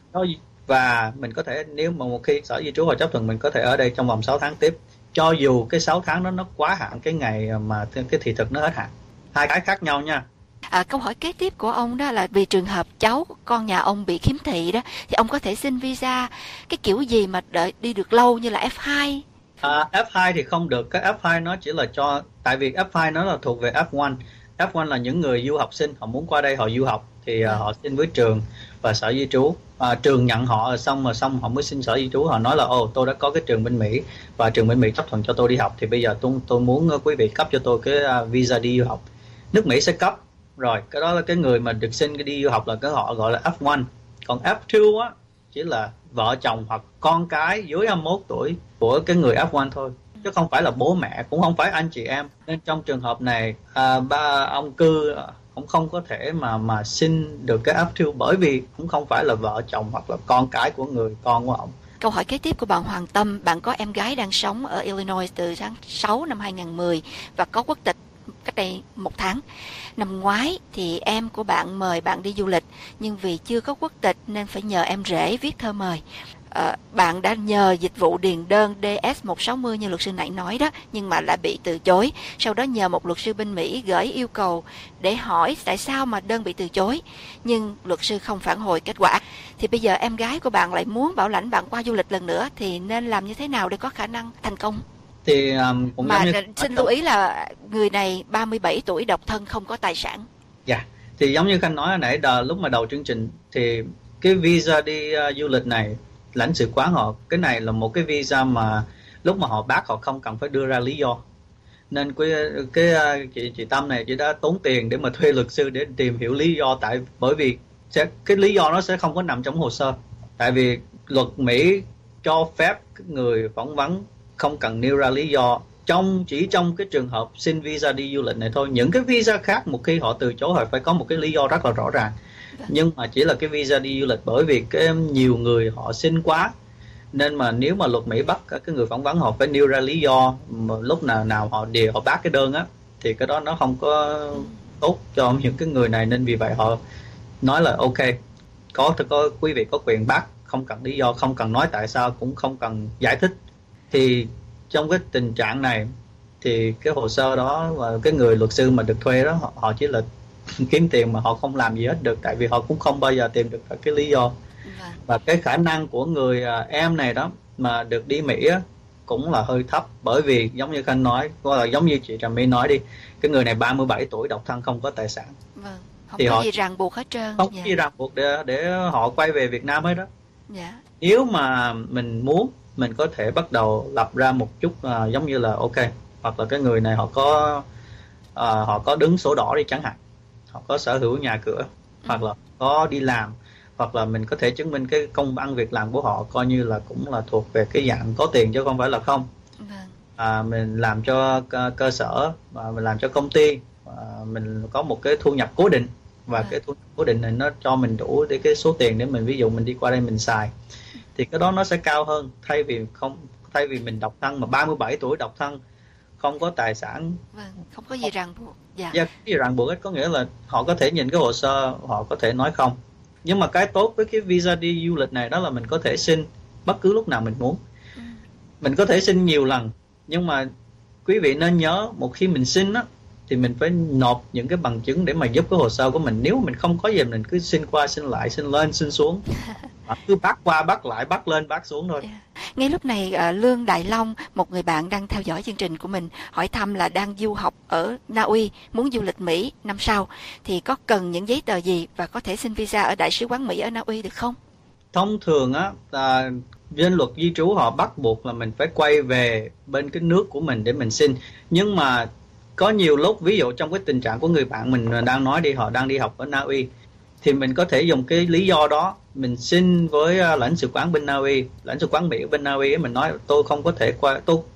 Và mình có thể, nếu mà một khi Sở Di trú họ chấp thuận, mình có thể ở đây trong vòng sáu tháng tiếp, cho dù cái sáu tháng đó nó quá hạn cái ngày mà cái thị thực nó hết hạn. Hai cái khác nhau nha.
À, câu hỏi kế tiếp của ông đó là vì trường hợp cháu con nhà ông bị khiếm thị đó, thì ông có thể xin visa cái kiểu gì mà đợi đi được lâu như là F hai?
À, F hai thì không được. Cái F hai nó chỉ là cho, tại vì F hai nó là thuộc về F một. F một là những người du học sinh, họ muốn qua đây họ du học thì à. họ xin với trường và Sở Di trú. À, trường nhận họ xong mà xong họ mới xin Sở Di trú, họ nói là ồ tôi đã có cái trường bên Mỹ và trường bên Mỹ chấp thuận cho tôi đi học, thì bây giờ tôi tôi muốn quý vị cấp cho tôi cái uh, visa đi du học. Nước Mỹ sẽ cấp. Rồi, cái đó là cái người mà được xin cái đi du học là cái họ gọi là F một. Còn F hai á chỉ là vợ chồng hoặc con cái dưới hai mươi mốt tuổi của cái người F một thôi, chứ không phải là bố mẹ, cũng không phải anh chị em. Nên trong trường hợp này à, ba ông cư cũng không có thể mà mà xin được cái F hai, bởi vì cũng không phải là vợ chồng hoặc là con cái của người con của ông.
Câu hỏi kế tiếp của bạn Hoàng Tâm, bạn có em gái đang sống ở Illinois từ tháng sáu năm hai không một không và có quốc tịch cách đây một tháng. Năm ngoái thì em của bạn mời bạn đi du lịch, nhưng vì chưa có quốc tịch nên phải nhờ em rể viết thơ mời. À, bạn đã nhờ dịch vụ điền đơn D S một sáu không như luật sư nãy nói đó, nhưng mà lại bị từ chối. Sau đó nhờ một luật sư bên Mỹ gửi yêu cầu để hỏi tại sao mà đơn bị từ chối, nhưng luật sư không phản hồi kết quả. Thì bây giờ em gái của bạn lại muốn bảo lãnh bạn qua du lịch lần nữa, thì nên làm như thế nào để có khả năng thành công?
Thì um, cũng
mà
như...
xin lưu ý là người này ba mươi bảy tuổi, độc thân, không có tài sản.
Dạ, yeah. Thì giống như Khanh nói hồi nãy đờ, lúc mà đầu chương trình thì cái visa đi uh, du lịch này, lãnh sự quán họ, cái này là một cái visa mà lúc mà họ bác họ không cần phải đưa ra lý do. Nên cái, cái uh, chị, chị Tâm này chị đã tốn tiền để mà thuê luật sư để tìm hiểu lý do, tại bởi vì sẽ, cái lý do nó sẽ không có nằm trong hồ sơ. Tại vì luật Mỹ cho phép người phỏng vấn không cần nêu ra lý do, trong chỉ trong cái trường hợp xin visa đi du lịch này thôi. Những cái visa khác một khi họ từ chối họ phải có một cái lý do rất là rõ ràng. Nhưng mà chỉ là cái visa đi du lịch, bởi vì cái nhiều người họ xin quá, nên mà nếu mà luật Mỹ bắt cái người phỏng vấn họ phải nêu ra lý do mà lúc nào nào họ đều họ bác cái đơn á, thì cái đó nó không có tốt cho những cái người này. Nên vì vậy họ nói là ok, có có quý vị có quyền bác, không cần lý do, không cần nói tại sao, cũng không cần giải thích. Thì trong cái tình trạng này thì cái hồ sơ đó và cái người luật sư mà được thuê đó họ, họ chỉ là kiếm tiền mà họ không làm gì hết được, tại vì họ cũng không bao giờ tìm được cái lý do. Và cái khả năng của người em này đó mà được đi Mỹ á, cũng là hơi thấp, bởi vì giống như Khanh nói, hoặc là giống như chị Trà My nói đi, cái người này ba mươi bảy tuổi, độc thân, không có tài sản.
Vâng, không
thì
có
họ,
gì ràng buộc hết trơn.
Không
dạ.
có gì ràng buộc để, để họ quay về Việt Nam hết đó.
Dạ.
Nếu mà mình muốn, mình có thể bắt đầu lập ra một chút uh, giống như là ok, hoặc là cái người này họ có uh, họ có đứng sổ đỏ đi chẳng hạn, họ có sở hữu nhà cửa, ừ. hoặc là có đi làm, hoặc là mình có thể chứng minh cái công ăn việc làm của họ coi như là cũng là thuộc về cái dạng có tiền chứ không phải là không.
Vâng.
À, mình làm cho cơ, cơ sở, và mình làm cho công ty, à, mình có một cái thu nhập cố định, và vâng. cái thu nhập cố định này nó cho mình đủ để cái số tiền để mình ví dụ mình đi qua đây mình xài, thì cái đó nó sẽ cao hơn, thay vì không thay vì mình độc thân mà ba mươi bảy tuổi độc thân, không có tài sản.
Vâng, không có gì ràng buộc. Dạ.
Yeah, cái gì ràng buộc ấy, có nghĩa là họ có thể nhìn cái hồ sơ, họ có thể nói không. Nhưng mà cái tốt với cái visa đi du lịch này đó là mình có thể xin bất cứ lúc nào mình muốn. Ừ. Mình có thể xin nhiều lần, nhưng mà quý vị nên nhớ, một khi mình xin á thì mình phải nộp những cái bằng chứng để mà giúp cái hồ sơ của mình. Nếu mình không có gì, mình cứ xin qua xin lại, xin lên xin xuống, cứ bắt qua bắt lại, bắt lên bắt xuống thôi.
Ngay lúc này Lương Đại Long, một người bạn đang theo dõi chương trình của mình, hỏi thăm là đang du học ở Na Uy, muốn du lịch Mỹ năm sau, thì có cần những giấy tờ gì và có thể xin visa ở Đại sứ quán Mỹ ở Na Uy được không?
Thông thường á, à, trên luật di trú họ bắt buộc là mình phải quay về bên cái nước của mình để mình xin. Nhưng mà có nhiều lúc, ví dụ trong cái tình trạng của người bạn mình đang nói đi, họ đang đi học ở Na Uy, thì mình có thể dùng cái lý do đó mình xin với lãnh sự quán bên Na Uy, lãnh sự quán Mỹ bên Na Uy, mình nói tôi không có thể qua, tôi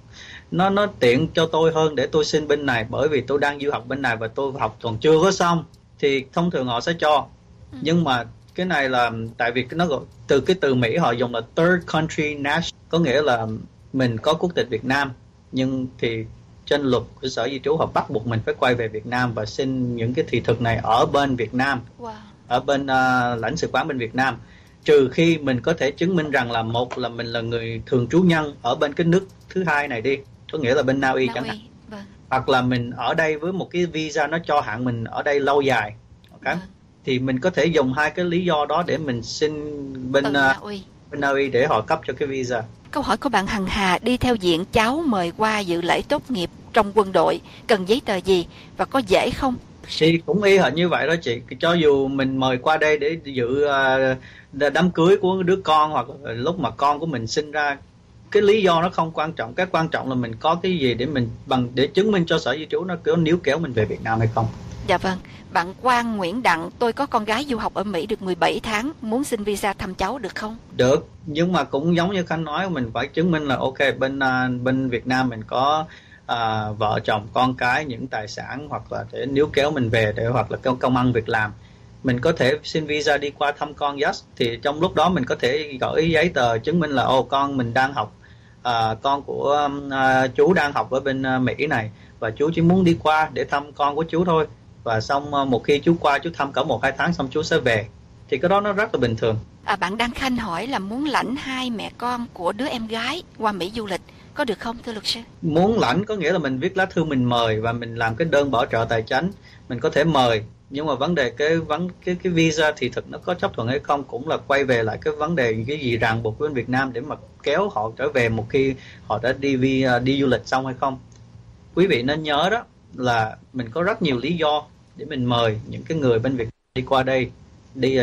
nó nó tiện cho tôi hơn để tôi xin bên này, bởi vì tôi đang du học bên này và tôi học còn chưa có xong, thì thông thường họ sẽ cho. Ừ. Nhưng mà cái này là tại vì nó gọi từ cái từ Mỹ họ dùng là third country national, có nghĩa là mình có quốc tịch Việt Nam, nhưng thì trên luật của Sở Di trú họ bắt buộc mình phải quay về Việt Nam và xin những cái thị thực này ở bên Việt Nam, wow. ở bên uh, lãnh sự quán bên Việt Nam, trừ khi mình có thể chứng minh rằng là một là mình là người thường trú nhân ở bên cái nước thứ hai này đi, có nghĩa là bên Na Uy chẳng hạn, vâng. hoặc là mình ở đây với một cái visa nó cho hạn mình ở đây lâu dài, okay? Vâng. Thì mình có thể dùng hai cái lý do đó để mình xin bên uh, Na Uy. bên Na Uy để họ cấp cho cái visa.
Câu hỏi của bạn Hằng Hà: đi theo diện cháu mời qua dự lễ tốt nghiệp trong quân đội, cần giấy tờ gì và có dễ không?
Thì cũng y hệt như vậy đó chị. Cho dù mình mời qua đây để dự uh, đám cưới của đứa con, hoặc lúc mà con của mình sinh ra, cái lý do nó không quan trọng. Cái quan trọng là mình có cái gì để mình bằng để chứng minh cho Sở Di trú nó có níu kéo mình về Việt Nam hay không.
Dạ vâng. Bạn Quang Nguyễn Đặng: tôi có con gái du học ở Mỹ được mười bảy tháng, muốn xin visa thăm cháu được không?
Được, nhưng mà cũng giống như Khanh nói, mình phải chứng minh là ok, bên uh, bên Việt Nam mình có À, vợ chồng, con cái, những tài sản, hoặc là để níu kéo mình về, để hoặc là công ăn việc làm. Mình có thể xin visa đi qua thăm con, yes. Thì trong lúc đó mình có thể gửi giấy tờ chứng minh là ô con mình đang học, à, con của à, chú đang học ở bên à, Mỹ này, và chú chỉ muốn đi qua để thăm con của chú thôi. Và xong à, một khi chú qua, chú thăm cỡ một hai tháng xong chú sẽ về. Thì cái đó nó rất là bình thường.
À, bạn Đăng Khanh hỏi là muốn lãnh hai mẹ con của đứa em gái qua Mỹ du lịch, có được không thưa luật sư?
Muốn lãnh có nghĩa là mình viết lá thư mình mời và mình làm cái đơn bảo trợ tài chính, mình có thể mời. Nhưng mà vấn đề cái vấn cái cái visa thì thực nó có chấp thuận hay không cũng là quay về lại cái vấn đề cái gì ràng buộc với Việt Nam để mà kéo họ trở về một khi họ đã đi vi, đi du lịch xong hay không. Quý vị nên nhớ đó là mình có rất nhiều lý do để mình mời những cái người bên Việt đi qua đây, đi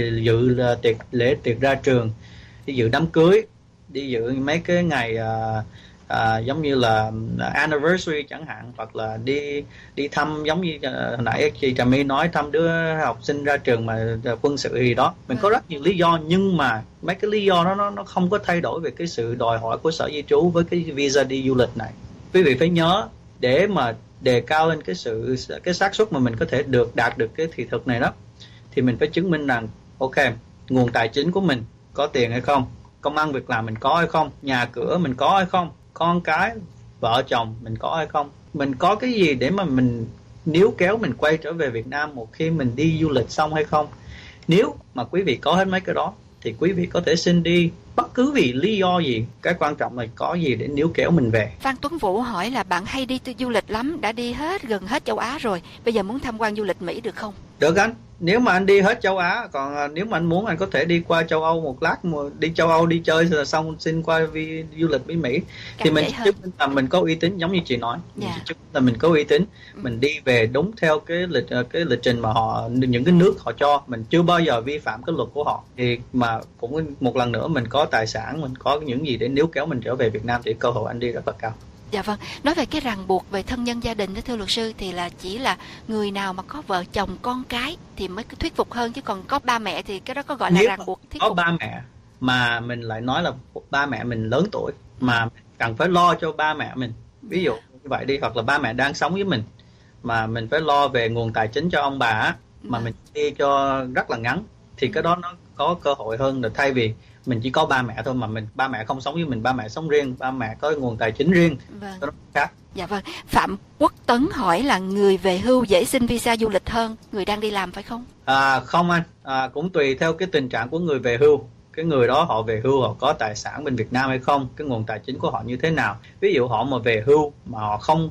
dự tiệc lễ tiệc ra trường, đi dự đám cưới, đi dự mấy cái ngày à, à, giống như là anniversary chẳng hạn, hoặc là đi đi thăm giống như hồi nãy chị Trà My nói, thăm đứa học sinh ra trường mà quân sự gì đó. Mình có rất nhiều lý do, nhưng mà mấy cái lý do đó nó nó không có thay đổi về cái sự đòi hỏi của Sở Di trú với cái visa đi du lịch này. Quý vị phải nhớ, để mà đề cao lên cái sự cái xác suất mà mình có thể được đạt được cái thị thực này đó, thì mình phải chứng minh rằng ok, nguồn tài chính của mình có tiền hay không, công ăn việc làm mình có hay không, nhà cửa mình có hay không, con cái, vợ chồng mình có hay không, mình có cái gì để mà mình níu kéo mình quay trở về Việt Nam một khi mình đi du lịch xong hay không. Nếu mà quý vị có hết mấy cái đó thì quý vị có thể xin đi bất cứ vì lý do gì, cái quan trọng là có gì để níu kéo mình về.
Phan Tuấn Vũ hỏi là bạn hay đi du lịch lắm, đã đi hết gần hết châu Á rồi, bây giờ muốn tham quan du lịch Mỹ được không?
Được anh, nếu mà anh đi hết châu Á, còn nếu mà anh muốn anh có thể đi qua châu Âu một lát, đi châu Âu đi chơi rồi xong xin qua vi, du lịch với Mỹ. Càng thì mình chứng minh là mình có uy tín, giống như chị nói, yeah. Mình chứng minh là mình có uy tín, ừ. Mình đi về đúng theo cái lịch cái lịch trình mà họ, những cái nước họ cho, mình chưa bao giờ vi phạm cái luật của họ. Thì mà cũng một lần nữa mình có tài sản, mình có những gì để níu kéo mình trở về Việt Nam thì cơ hội anh đi rất là cao.
Dạ vâng, nói về cái ràng buộc về thân nhân gia đình đó thưa luật sư, thì là chỉ là người nào mà có vợ chồng con cái thì mới thuyết phục hơn, chứ còn có ba mẹ thì cái đó có gọi là
nếu
ràng buộc thuyết
có
phục.
Ba mẹ mà mình lại nói là ba mẹ mình lớn tuổi mà cần phải lo cho ba mẹ mình, ví dụ như vậy đi, hoặc là ba mẹ đang sống với mình mà mình phải lo về nguồn tài chính cho ông bà mà vâng. Mình đi cho rất là ngắn thì cái đó nó có cơ hội hơn là thay vì mình chỉ có ba mẹ thôi mà mình ba mẹ không sống với mình, ba mẹ sống riêng, ba mẹ có nguồn tài chính riêng, vâng. Đó khác.
Dạ vâng. Phạm Quốc Tấn hỏi là người về hưu dễ xin visa du lịch hơn người đang đi làm phải không?
À, không anh, à, cũng tùy theo cái tình trạng của người về hưu. Cái người đó họ về hưu họ có tài sản bên Việt Nam hay không, cái nguồn tài chính của họ như thế nào. Ví dụ họ mà về hưu mà họ không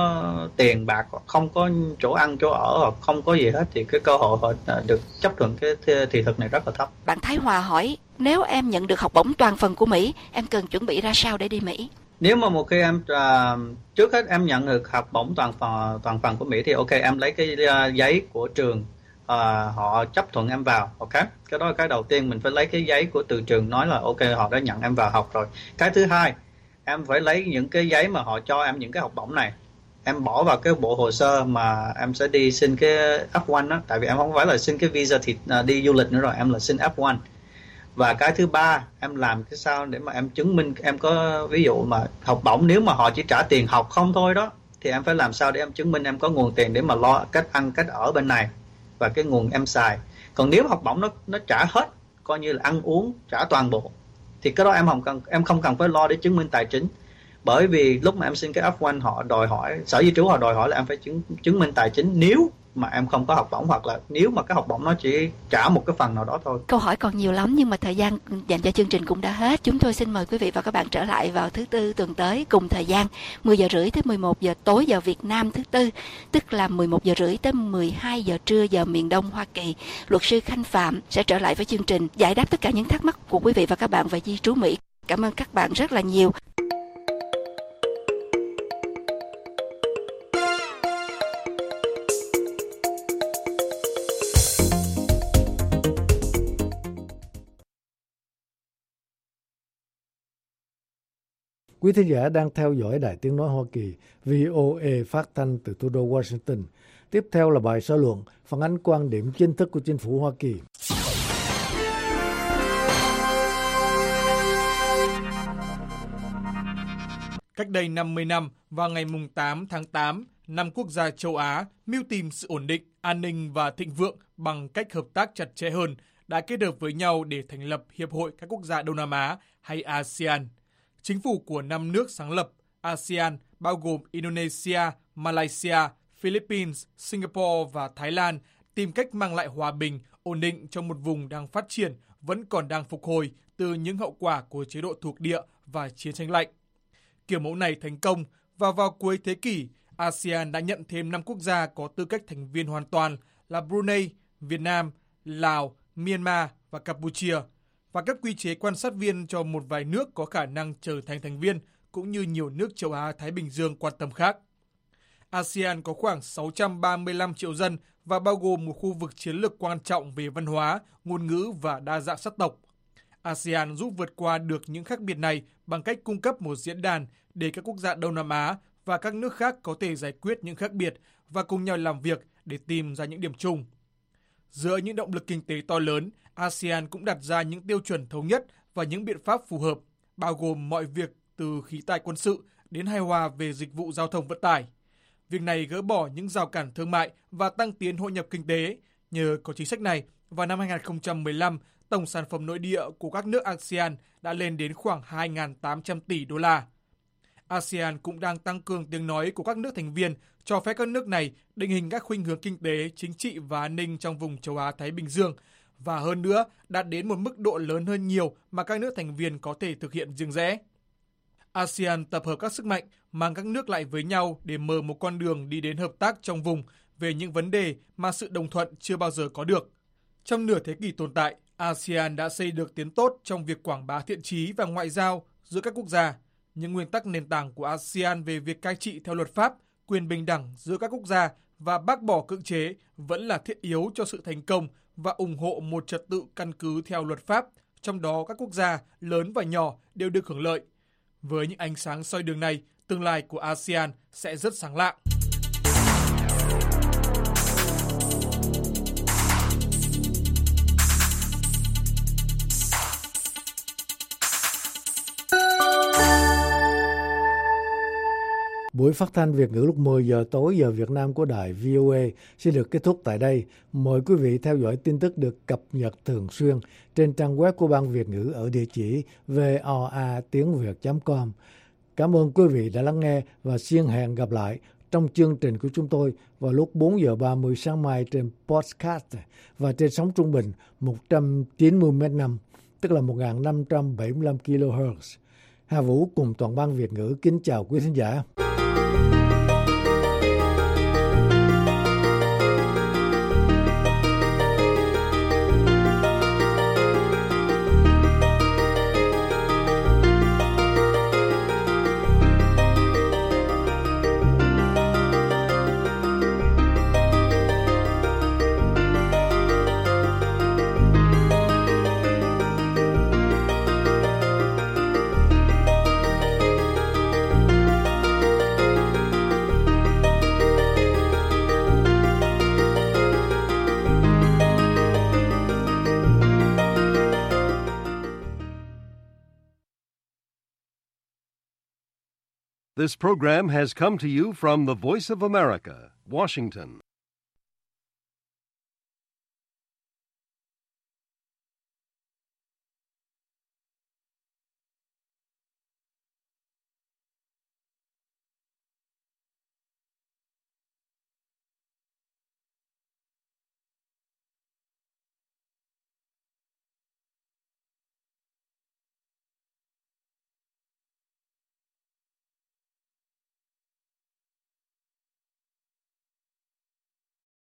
có tiền bạc, không có chỗ ăn chỗ ở, hoặc không có gì hết thì cái cơ hội họ được chấp thuận cái thị thực này rất là thấp.
Bạn Thái Hòa hỏi, nếu em nhận được học bổng toàn phần của Mỹ, em cần chuẩn bị ra sao để đi Mỹ?
Nếu mà một khi em uh, trước hết em nhận được học bổng toàn phần toàn phần của Mỹ thì ok, em lấy cái uh, giấy của trường uh, họ chấp thuận em vào, ok. Cái đó là cái đầu tiên, mình phải lấy cái giấy của từ trường nói là ok họ đã nhận em vào học rồi. Cái thứ hai, em phải lấy những cái giấy mà họ cho em những cái học bổng này, em bỏ vào cái bộ hồ sơ mà em sẽ đi xin cái F một đó, tại vì em không phải là xin cái visa thì uh, đi du lịch nữa rồi, em là xin F một. Và cái thứ ba, em làm cái sao để mà em chứng minh em có, ví dụ mà học bổng, nếu mà họ chỉ trả tiền học không thôi đó, thì em phải làm sao để em chứng minh em có nguồn tiền để mà lo cách ăn cách ở bên này và cái nguồn em xài. Còn nếu học bổng nó nó trả hết, coi như là ăn uống trả toàn bộ, thì cái đó em không cần em không cần phải lo để chứng minh tài chính. Bởi vì lúc mà em xin cái F một họ đòi hỏi, Sở Di trú họ đòi hỏi là em phải chứng chứng minh tài chính nếu mà em không có học bổng, hoặc là nếu mà cái học bổng nó chỉ trả một cái phần nào đó thôi.
Câu hỏi còn nhiều lắm nhưng mà thời gian dành cho chương trình cũng đã hết. Chúng tôi xin mời quý vị và các bạn trở lại vào thứ Tư tuần tới cùng thời gian mười giờ rưỡi tới mười một giờ tối giờ Việt Nam thứ Tư, tức là mười một giờ rưỡi tới mười hai giờ trưa giờ miền Đông Hoa Kỳ. Luật sư Khanh Phạm sẽ trở lại với chương trình giải đáp tất cả những thắc mắc của quý vị và các bạn về di trú Mỹ. Cảm ơn các bạn rất là nhiều.
Quý thính giả đang theo dõi Đài Tiếng Nói Hoa Kỳ, vê o a phát thanh từ thủ đô Washington. Tiếp theo là bài xã luận, phản ánh quan điểm chính thức của chính phủ Hoa Kỳ.
Cách đây năm mươi năm, vào ngày tám tháng tám, năm quốc gia châu Á mưu tìm sự ổn định, an ninh và thịnh vượng bằng cách hợp tác chặt chẽ hơn, đã kết hợp với nhau để thành lập Hiệp hội các quốc gia Đông Nam Á hay a sê an. Chính phủ của năm nước sáng lập a sê an bao gồm Indonesia, Malaysia, Philippines, Singapore và Thái Lan tìm cách mang lại hòa bình, ổn định cho một vùng đang phát triển, vẫn còn đang phục hồi từ những hậu quả của chế độ thuộc địa và chiến tranh lạnh. Kiểu mẫu này thành công và vào cuối thế kỷ, a sê an đã nhận thêm năm quốc gia có tư cách thành viên hoàn toàn là Brunei, Việt Nam, Lào, Myanmar và Campuchia, và các quy chế quan sát viên cho một vài nước có khả năng trở thành thành viên, cũng như nhiều nước châu Á-Thái Bình Dương quan tâm khác. a sê an có khoảng sáu trăm ba mươi lăm triệu dân và bao gồm một khu vực chiến lược quan trọng về văn hóa, ngôn ngữ và đa dạng sắc tộc. a sê an giúp vượt qua được những khác biệt này bằng cách cung cấp một diễn đàn để các quốc gia Đông Nam Á và các nước khác có thể giải quyết những khác biệt và cùng nhau làm việc để tìm ra những điểm chung. Giữa những động lực kinh tế to lớn, a sê an cũng đặt ra những tiêu chuẩn thống nhất và những biện pháp phù hợp, bao gồm mọi việc từ khí tài quân sự đến hài hòa về dịch vụ giao thông vận tải. Việc này gỡ bỏ những rào cản thương mại và tăng tiến hội nhập kinh tế. Nhờ có chính sách này, vào năm hai không một lăm, tổng sản phẩm nội địa của các nước a sê an đã lên đến khoảng hai nghìn tám trăm tỷ đô la. a sê an cũng đang tăng cường tiếng nói của các nước thành viên, cho phép các nước này định hình các khuynh hướng kinh tế, chính trị và an ninh trong vùng châu Á-Thái Bình Dương, và hơn nữa đạt đến một mức độ lớn hơn nhiều mà các nước thành viên có thể thực hiện riêng rẽ. a sê an tập hợp các sức mạnh, mang các nước lại với nhau để mở một con đường đi đến hợp tác trong vùng về những vấn đề mà sự đồng thuận chưa bao giờ có được. Trong nửa thế kỷ tồn tại, a sê an đã xây được tiến tốt trong việc quảng bá thiện chí và ngoại giao giữa các quốc gia. Những nguyên tắc nền tảng của a sê an về việc cai trị theo luật pháp, quyền bình đẳng giữa các quốc gia và bác bỏ cưỡng chế vẫn là thiết yếu cho sự thành công và ủng hộ một trật tự căn cứ theo luật pháp, trong đó các quốc gia lớn và nhỏ đều được hưởng lợi. Với những ánh sáng soi đường này, tương lai của a sê an sẽ rất sáng lạng.
Buổi phát thanh Việt ngữ lúc mười giờ tối giờ Việt Nam của đài vê o a sẽ được kết thúc tại đây. Mời quý vị theo dõi tin tức được cập nhật thường xuyên trên trang web của Ban Việt ngữ ở địa chỉ voa tiếng việt chấm com. Cảm ơn quý vị đã lắng nghe và xin hẹn gặp lại trong chương trình của chúng tôi vào lúc bốn giờ ba mươi sáng mai trên podcast và trên sóng trung bình một trăm chín mươi mét năm, tức là một nghìn năm trăm bảy mươi lăm ki lô héc. Hà Vũ cùng toàn ban Việt ngữ kính chào quý thính giả.
This program has come to you from the Voice of America, Washington.